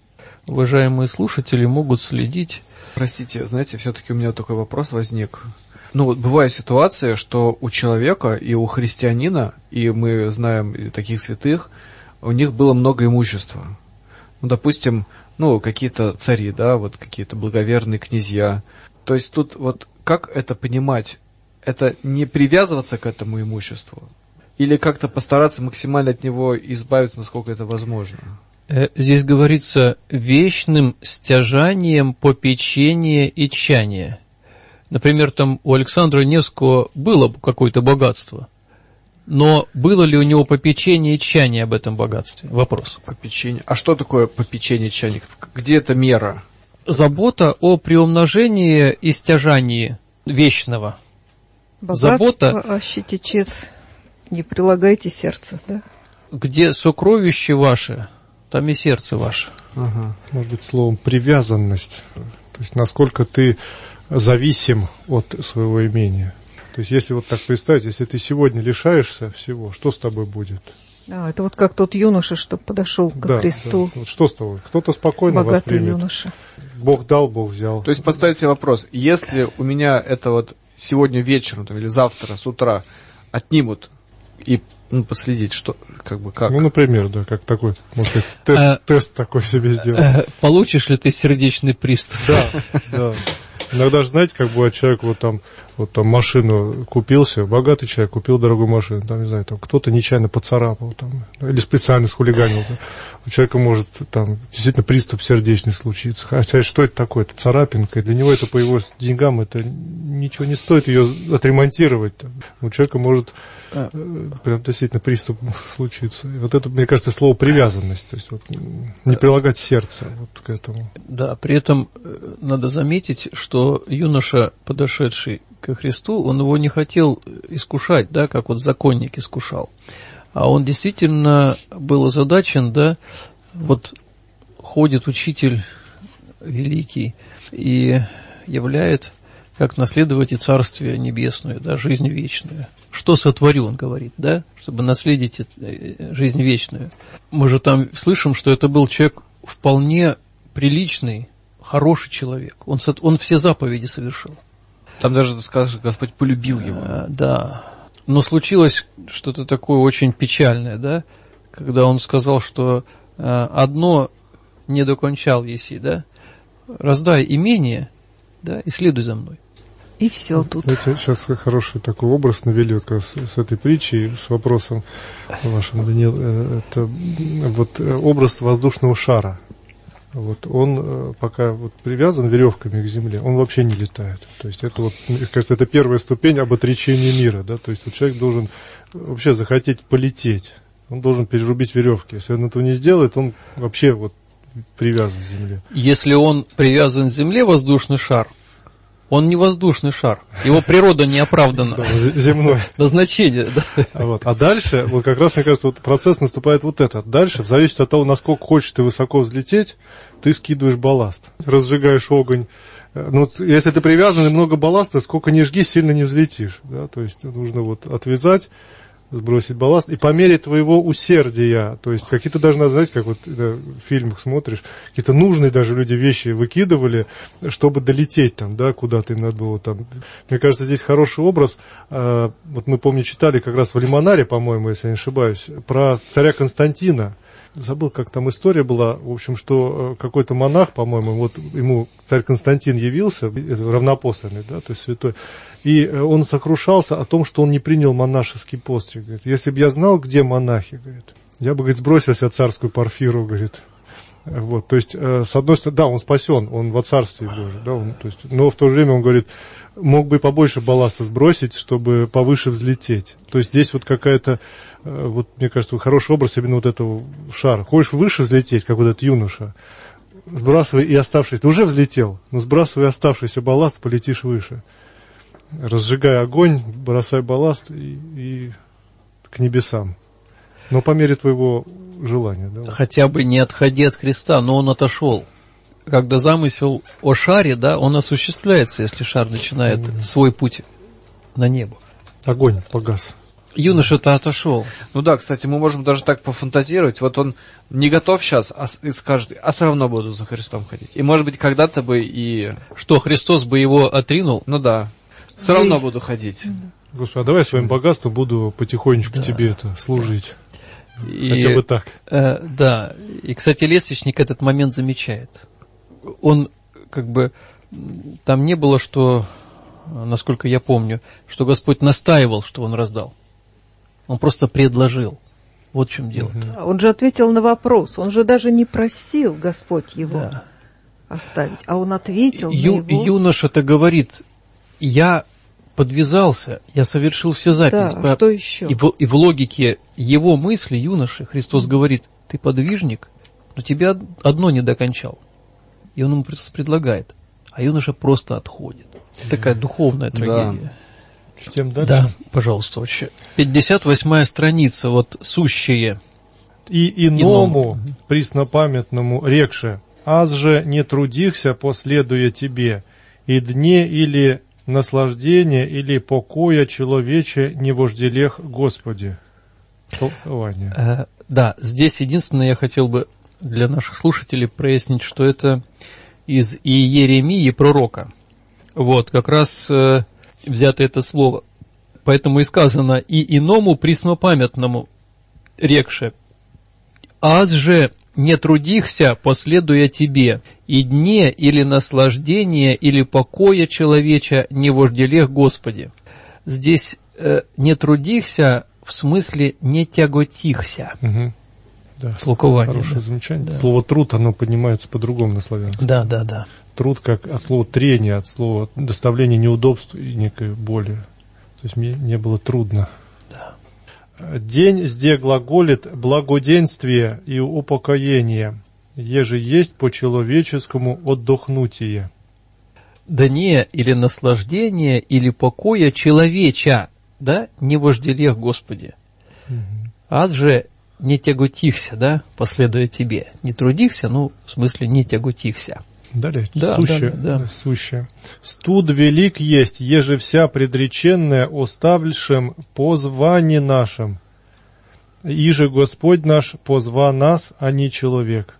уважаемые слушатели могут следить. Простите, знаете, все-таки у меня вот такой вопрос возник. Ну, вот бывает ситуация, что у человека и у христианина, и мы знаем таких святых, у них было много имущества. Ну, допустим, ну, какие-то цари, да, вот какие-то благоверные князья. То есть тут вот как это понимать? Это не привязываться к этому имуществу? Или как-то постараться максимально от него избавиться, насколько это возможно? Здесь говорится вечным стяжанием попечения и чания. Например, там у Александра Невского было какое-то богатство, но было ли у него попечение и чание об этом богатстве? Вопрос. Попечение. А что такое попечение и чание? Где эта мера? Забота о приумножении и стяжании вечного. Богатство, Забота, аще течец, не прилагайте сердце, да? Где сокровище ваше, там и сердце ваше. Ага. Может быть, словом привязанность. То есть, насколько ты зависим от своего имения. То есть, если вот так представить, если ты сегодня лишаешься всего, что с тобой будет? А, это вот как тот юноша, что подошел к да, Христу. Да. Вот что с тобой? Кто-то спокойно Богатый воспримет. юноша. Бог дал, Бог взял. То есть поставить себе вопрос, если у меня это вот сегодня вечером там, или завтра с утра отнимут и ну, последить, что, как бы, как? Ну, например, да, как такой, может быть, тест, а, тест такой себе сделать. А, получишь ли ты сердечный приступ? Да, да. Иногда же, знаете, как бывает, человек вот там, вот там машину купил себе, богатый человек купил дорогую машину, там, не знаю, там кто-то нечаянно поцарапал, там, или специально схулиганил. Там. У человека может там действительно приступ сердечный случиться. Хотя что это такое? Это царапинка, и для него это по его деньгам это ничего не стоит ее отремонтировать. Там. У человека может э, прям действительно приступ случиться. И вот это, мне кажется, слово привязанность, то есть вот, не прилагать сердце вот к этому. Да, при этом надо заметить, что юноша, подошедший ко Христу, он его не хотел искушать, да, как вот законник искушал. А он действительно был озадачен, да, вот ходит учитель великий и являет как наследовать Царствие Небесное, да, жизнь вечную. Что сотворю, он говорит, да, чтобы наследить жизнь вечную. Мы же там слышим, что это был человек вполне приличный, хороший человек. Он, он все заповеди совершил. Там даже сказано, что Господь полюбил его. А, да. Но случилось что-то такое очень печальное, да, когда он сказал, что а, одно не докончал еси, да, раздай имение, да, и следуй за мной. И все тут. Знаете, сейчас хороший такой образ навели вот как раз с этой притчей, с вопросом вашим, Даниил. Это вот образ воздушного шара. Вот он пока вот привязан веревками к земле, он вообще не летает. То есть это вот, мне кажется, это первая ступень об отречении мира, да. То есть вот человек должен вообще захотеть полететь, он должен перерубить веревки. Если он этого не сделает, он вообще вот привязан к земле. Если он привязан к земле, воздушный шар, он не воздушный шар, его природа не оправдана. Да, земной. Назначение, да. Вот. А дальше, вот как раз, мне кажется, вот процесс наступает вот этот. Дальше, в зависимости от того, насколько хочешь ты высоко взлететь, ты скидываешь балласт, разжигаешь огонь. Ну, если ты привязан и много балласта, сколько ни жги, сильно не взлетишь. Да? То есть нужно вот отвязать, сбросить балласт, и по мере твоего усердия, то есть какие-то даже, знаете, как вот да, в фильмах смотришь, какие-то нужные даже люди вещи выкидывали, чтобы долететь там, да, куда-то им надо было там. Мне кажется, здесь хороший образ, а, вот мы, помню, читали как раз в Лимонаре, по-моему, если я не ошибаюсь, про царя Константина. Забыл, как там история была, в общем, что какой-то монах, по-моему, вот ему царь Константин явился, равнопоставленный, да, то есть святой, и он сокрушался о том, что он не принял монашеский постриг. Говорит, если бы я знал, где монахи, говорит, я бы, говорит, сбросился царскую парфиру, говорит. Вот, то есть, с одной стороны, да, он спасен, он во Царстве Божьем, да, он, то есть, но в то же время он говорит, мог бы побольше балласта сбросить, чтобы повыше взлететь. То есть здесь вот какая-то, вот, мне кажется, хороший образ именно вот этого шара. Хочешь выше взлететь, как вот этот юноша, сбрасывай и оставшийся. Ты уже взлетел, но сбрасывай оставшийся балласт, полетишь выше. Разжигай огонь, бросай балласт и, и к небесам. Но по мере твоего желания. Да? Хотя бы не отходи от Христа, но он отошел. Когда замысел о шаре, да, он осуществляется, если шар начинает mm-hmm. свой путь на небо. Огонь погас. Юноша-то отошел. Ну да, кстати, мы можем даже так пофантазировать. Вот он не готов сейчас, а скажет, а все равно буду за Христом ходить. И, может быть, когда-то бы и... Что, Христос бы его отринул? Ну да. Все Да равно и- буду ходить. Господи, а давай своим богатством буду потихонечку Да. тебе это служить. И, Хотя бы так. э, да. И, кстати, лестничник этот момент замечает. Он как бы... м, Там не было, что, насколько я помню, что Господь настаивал, что он раздал. Он просто предложил. Вот в чем дело. А Он же ответил на вопрос. Он же даже не просил Господь его Да. оставить, а он ответил Ю- на его... Юноша-то говорит, я подвязался, я совершил все Да, записи. а По- что еще? И в, и в логике его мысли, юноши, Христос говорит, ты подвижник, но тебя од- одно не докончал. И он ему просто предлагает. А юноша просто отходит. Такая духовная трагедия. Чтем дальше. Да, пожалуйста, вообще. пятьдесят восьмая страница, вот сущие. И иному, преснопамятному, рекше, аз же не трудихся, последуя тебе, и дне или наслаждения, или покоя человече не вожделех Господи. Толкование. Э, да, здесь единственное я хотел бы для наших слушателей прояснить, что это из Иеремии пророка. Вот, как раз э, взято это слово. Поэтому и сказано, и иному преснопамятному рекше, аз же не трудихся, последуя тебе, и дне или наслаждения, или покоя человеча не вожделех Господи. Здесь э, не трудихся в смысле не тяготихся. Угу. Да, Толкование, хорошее да. замечание. Да. Слово труд, оно поднимается по-другому на славянском. Да, да, да. Труд как от слова трение, от слова доставление неудобств и некой боли. То есть мне не было трудно. Да. День сде глаголит благоденствие и упокоение, еже есть по-человеческому отдохнутие. Дне или наслаждение, или покоя человеча, да, не вожделех Господи. Аз же не тяготихся, да, последуя тебе. Не трудихся, ну, в смысле, не тяготихся. Далее, Да, сущее, да, да. сущее. Студ велик есть, еже вся предреченная оставльшим по звании нашим. Иже Господь наш позва нас, а не человек.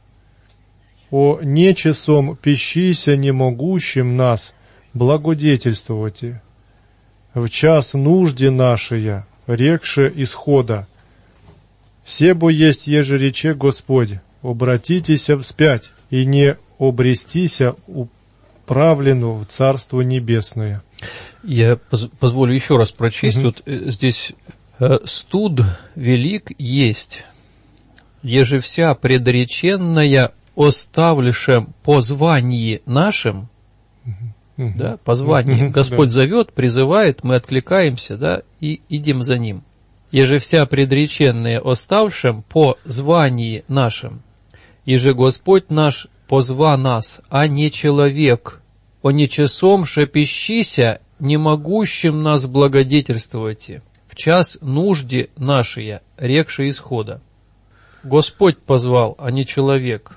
О нечасом пищися немогущим нас благодетельствовати. В час нужде нашей, рекше исхода. Себо есть, еже рече Господь, обратитеся вспять, и не обрестися управлену в Царство Небесное. Я поз- позволю еще раз прочесть. Мгм. Вот э, здесь э, студ велик есть, еже вся предреченная оставлешем по звании нашим, Мгм. да, по званию. Мгм. Господь Да. зовет, призывает, мы откликаемся, да, и идем за ним. Еже вся предреченная оставшим по звании нашим, еже Господь наш позва нас, а не человек, о нечасом шепищися, не могущим нас благодетельствовать, в час нужде нашей, рекше исхода. Господь позвал, а не человек.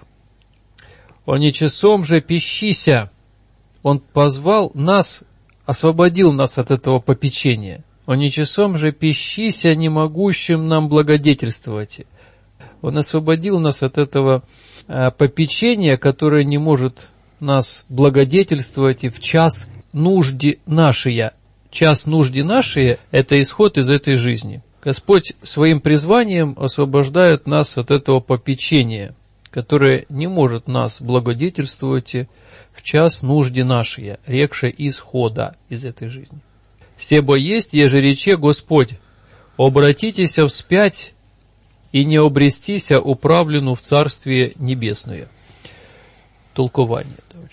О нечасом же пищися, Он позвал нас, освободил нас от этого попечения. О нечасом же пищися, не могущим нам благодетельствовать. Он освободил нас от этого э, попечения, которое не может нас благодетельствовать и в час нужде нашей. Час нужде нашей – это исход из этой жизни. Господь своим призванием освобождает нас от этого попечения, которое не может нас благодетельствовать в час нужде нашей, рекше исхода из этой жизни. Себо есть, еже рече Господь, обратитеся вспять и не обрестися управлену в Царствие Небесное. Толкование.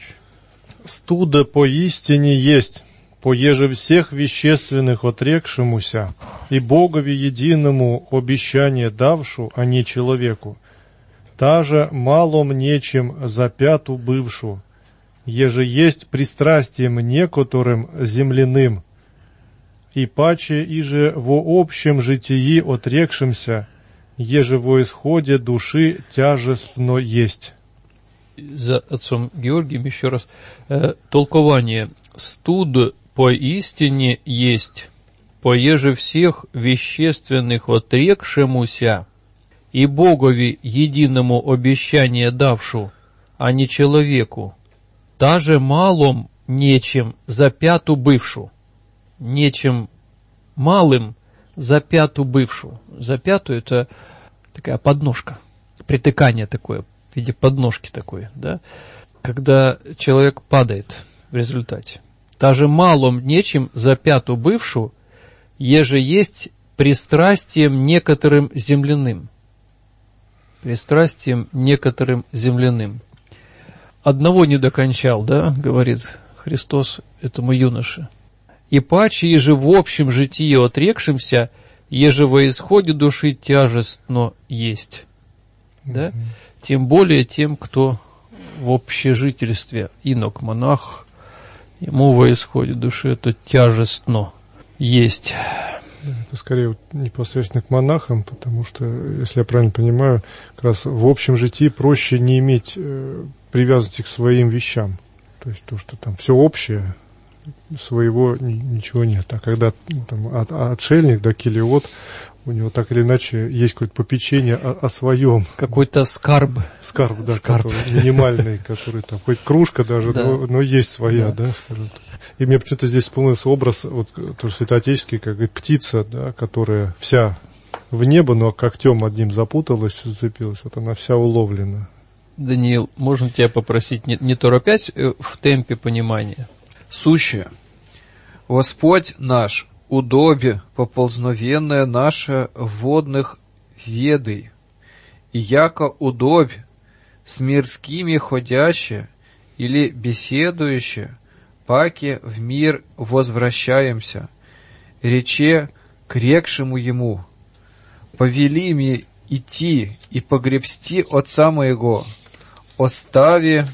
Студа поистине есть, поеже всех вещественных отрекшемуся, и Богови единому обещание давшу, а не человеку, та же малом нечем запяту бывшу, еже есть пристрастием некоторым земляным, и паче иже во общем житии отрекшимся, еже во исходе души тяжестно есть. За отцом Георгием еще раз. Э, толкование. Студ поистине есть, поеже всех вещественных отрекшемуся и Богови единому обещание давшу, а не человеку, даже малом нечем за пяту бывшу, нечем малым за пяту бывшу. За пяту это такая подножка, притыкание такое, в виде подножки такой, да, когда человек падает в результате. Даже малом нечем за пяту бывшу, еже есть пристрастием некоторым земляным. Пристрастием некоторым земляным. Одного не докончал, да, говорит Христос этому юноше. И паче, еже в общем житии отрекшимся, еже во исходе души тяжестно есть. Да? Mm-hmm. Тем более тем, кто в общежительстве, инок, монах, ему во исходе души это тяжестно есть. Это скорее вот непосредственно к монахам, потому что, если я правильно понимаю, как раз в общем житии проще не иметь э, привязанности к своим вещам. То есть то, что там все общее, своего ничего нет. А когда там, от, отшельник, да, килиот, у него так или иначе есть какое-то попечение о, о своем. Какой-то скарб. Скарб, да, скарб. Который, минимальный, который там, хоть кружка даже, да. но, но есть своя, да, да скажем так. И мне почему-то здесь вспомнился образ, вот, тоже святоотеческий, как говорит, птица, да, которая вся в небо, но когтем одним запуталась, зацепилась, вот она вся уловлена. Даниил, можно тебя попросить, не, не торопясь в темпе понимания? Сущее. Господь наш, удобе поползновенное наше водных ведой, и яко удобь с мирскими ходяще или беседующе, паки в мир возвращаемся, рече к рекшему ему, повели мне идти и погребсти отца моего, остави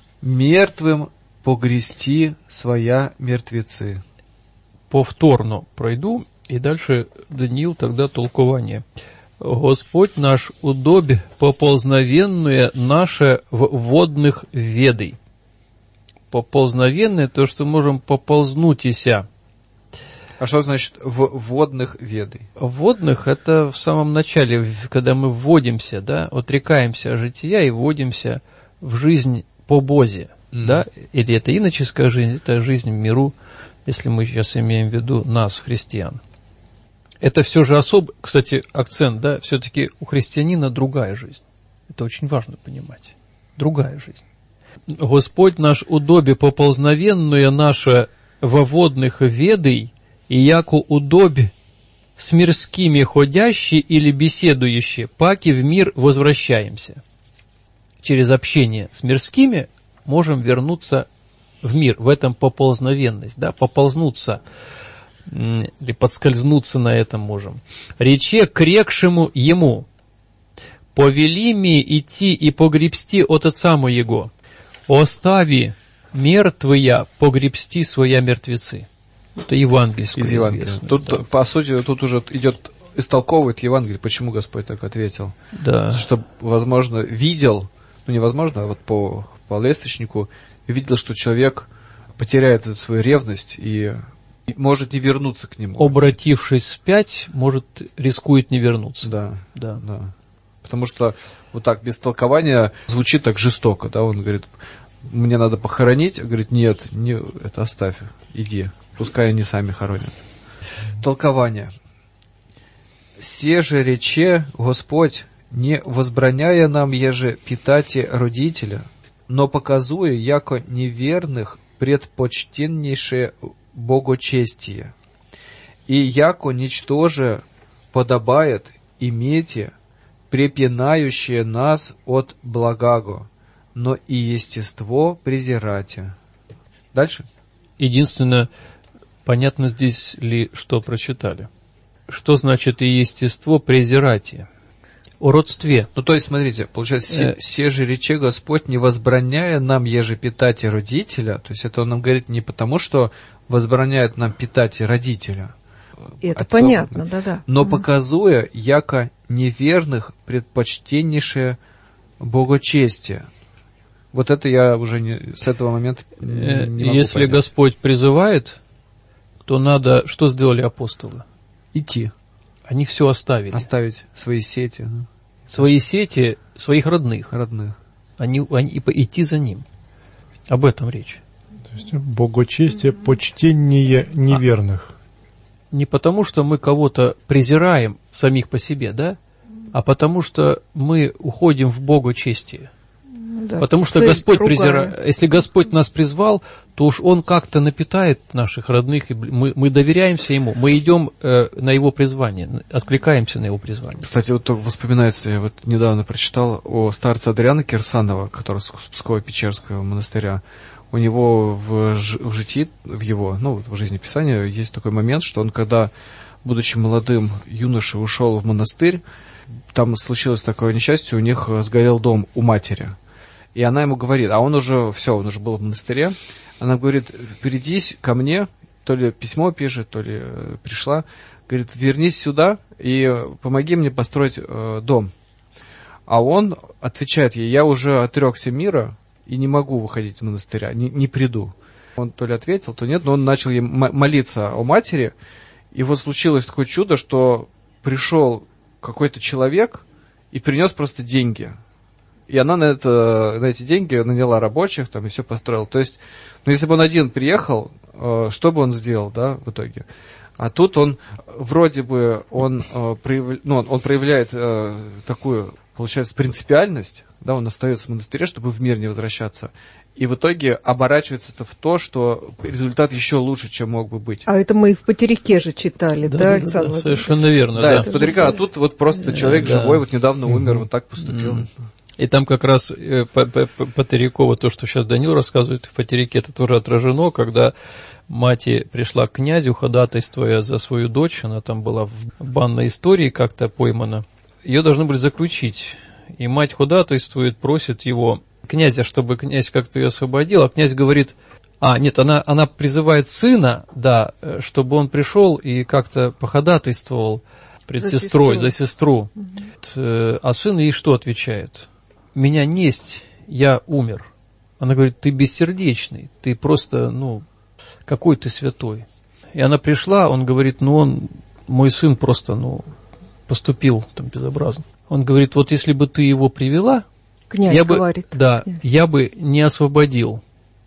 мертвым погрести своя мертвецы. Повторно пройду, и дальше Даниил тогда толкование. Господь наш удобе поползновенное наше в водных ведой. Поползновенное, то, что можем поползнуть ися. А что значит в водных ведой? В водных это в самом начале, когда мы вводимся, да, отрекаемся от жития и вводимся в жизнь по Бозе, mm. да, или это иноческая жизнь, это жизнь в миру, если мы сейчас имеем в виду нас, христиан. Это все же особый, кстати, акцент, да, все-таки у христианина другая жизнь. Это очень важно понимать. Другая жизнь. Господь наш удобе поползновенное наше во водных ведой, и яко удобе с мирскими ходящие или беседующие, паки в мир возвращаемся. Через общение с мирскими можем вернуться в мир, в этом поползновенность, да, поползнуться, или подскользнуться на этом можем. Рече к рекшему ему, повели ми идти и погребсти от отца моего, остави мертвыя погребсти своя мертвецы. Это евангельское. Из Евангелия. Тут, да. По сути, тут уже идет, истолковывает Евангелие, почему Господь так ответил. Да. Что, возможно, видел, ну, невозможно, а вот по, по лесточнику, видел, что человек потеряет эту свою ревность и может не вернуться к нему. Обратившись вспять, может, рискует не вернуться. Да, да. да. Потому что вот так, без толкования, звучит так жестоко, да, он говорит, мне надо похоронить, говорит, нет, не, это оставь, иди, пускай они сами хоронят. Толкование. Се же рече Господь, не возбраняя нам еже питати родителя, но показуя, яко неверных предпочтеннейшее богочестие, и яко ничтоже подобает имете препинающее нас от благаго, но и естество презирате. Дальше. Единственное, понятно здесь ли, что прочитали. Что значит и естество презирате? О родстве. Ну, то есть, смотрите, получается, э... се же рече Господь, не возбраняя нам еже питать родителя, то есть это он нам говорит не потому, что возбраняет нам питать родителя. И это отцов, понятно, да-да. Но угу. показуя, яко неверных предпочтеннейшее богочестие. Вот это я уже не, с этого момента не, не могу Если понять. Господь призывает, то надо... Что сделали апостолы? Идти. Они все оставили. Оставить свои сети. Свои сети, своих родных. Родных. Они, они, и идти за ним. Об этом речь. То есть богочестие, почтение неверных. А, не потому, что мы кого-то презираем самих по себе, да? А потому, что мы уходим в богочестие. Да, потому что Господь презирает. Если Господь нас призвал, то уж Он как-то напитает наших родных, и мы, мы доверяемся Ему, мы идем э, на Его призвание, откликаемся на Его призвание. Кстати, вот воспоминается, я вот недавно прочитал о старце Адриана Кирсанова, который с Псково-Печерского монастыря. У него в, в житии, в его, ну, в жизнеписании есть такой момент, что он, когда, будучи молодым юношей, ушел в монастырь, там случилось такое несчастье, у них сгорел дом у матери. И она ему говорит, а он уже, все, он уже был в монастыре, она говорит, перейдись ко мне, то ли письмо пишет, то ли пришла, говорит, вернись сюда и помоги мне построить э, дом. А он отвечает ей, я уже отрекся мира и не могу выходить из монастыря, не, не приду. Он то ли ответил, то нет, но он начал ей молиться о матери, и вот случилось такое чудо, что пришел какой-то человек и принес просто деньги. И она на, это, на эти деньги наняла рабочих там, и все построила. То есть, ну, если бы он один приехал, э, что бы он сделал, да, в итоге? А тут он, вроде бы, он, э, прояв... ну, он, он проявляет э, такую, получается, принципиальность, да, он остается в монастыре, чтобы в мир не возвращаться. И в итоге оборачивается это в то, что результат еще лучше, чем мог бы быть. А это мы и в Потерике же читали, да, да, Александр? Да, совершенно верно. Да, да. из Потерика, а тут вот просто человек да. живой, вот недавно умер, mm-hmm. вот так поступил. Mm-hmm. И там как раз э, по, по, по Потерикову, то, что сейчас Данил рассказывает, в Потерике это тоже отражено, когда мать пришла к князю, ходатайствуя за свою дочь, она там была в банной истории как-то поймана, ее должны были заключить. И мать ходатайствует, просит его, князя, чтобы князь как-то ее освободил, а князь говорит, а, нет, она, она призывает сына, да, чтобы он пришел и как-то походатайствовал пред за сестрой, сестру. за сестру. Угу. А сын ей что отвечает? Меня несть, я умер. Она говорит, ты бессердечный, ты просто, ну, какой ты святой. И она пришла, он говорит, ну, он, мой сын просто, ну, поступил там безобразно. Он говорит, вот если бы ты его привела, князь я бы, говорит. да, Князь. я бы не освободил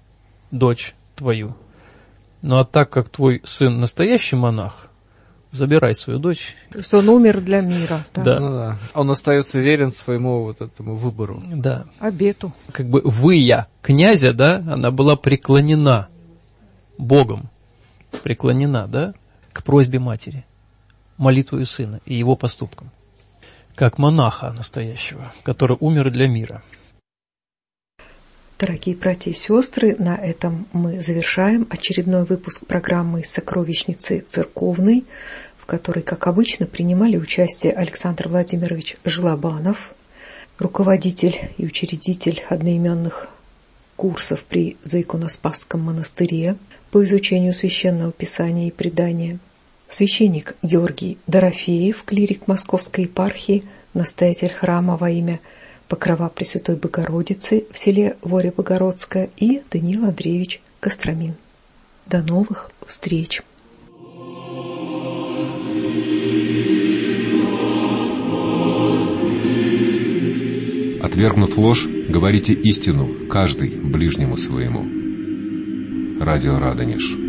дочь твою. Ну, а так как твой сын настоящий монах, забирай свою дочь. То есть он умер для мира. Да. Да. Ну, да. Он остается верен своему вот этому выбору. Да. Обету. Как бы выя князя, да, она была преклонена Богом, преклонена, да, к просьбе матери, молитвою сына и его поступкам, как монаха настоящего, который умер для мира. Дорогие братья и сестры, на этом мы завершаем очередной выпуск программы «Сокровищницы церковной», в которой, как обычно, принимали участие Александр Владимирович Желобанов, руководитель и учредитель одноименных курсов при Заиконоспасском монастыре по изучению священного писания и предания, священник Георгий Дорофеев, клирик Московской епархии, настоятель храма во имя Покрова Пресвятой Богородицы в селе Воре-Богородское и Даниил Андреевич Костромин. До новых встреч! Отвергнув ложь, говорите истину, каждый ближнему своему. Радио Радонеж.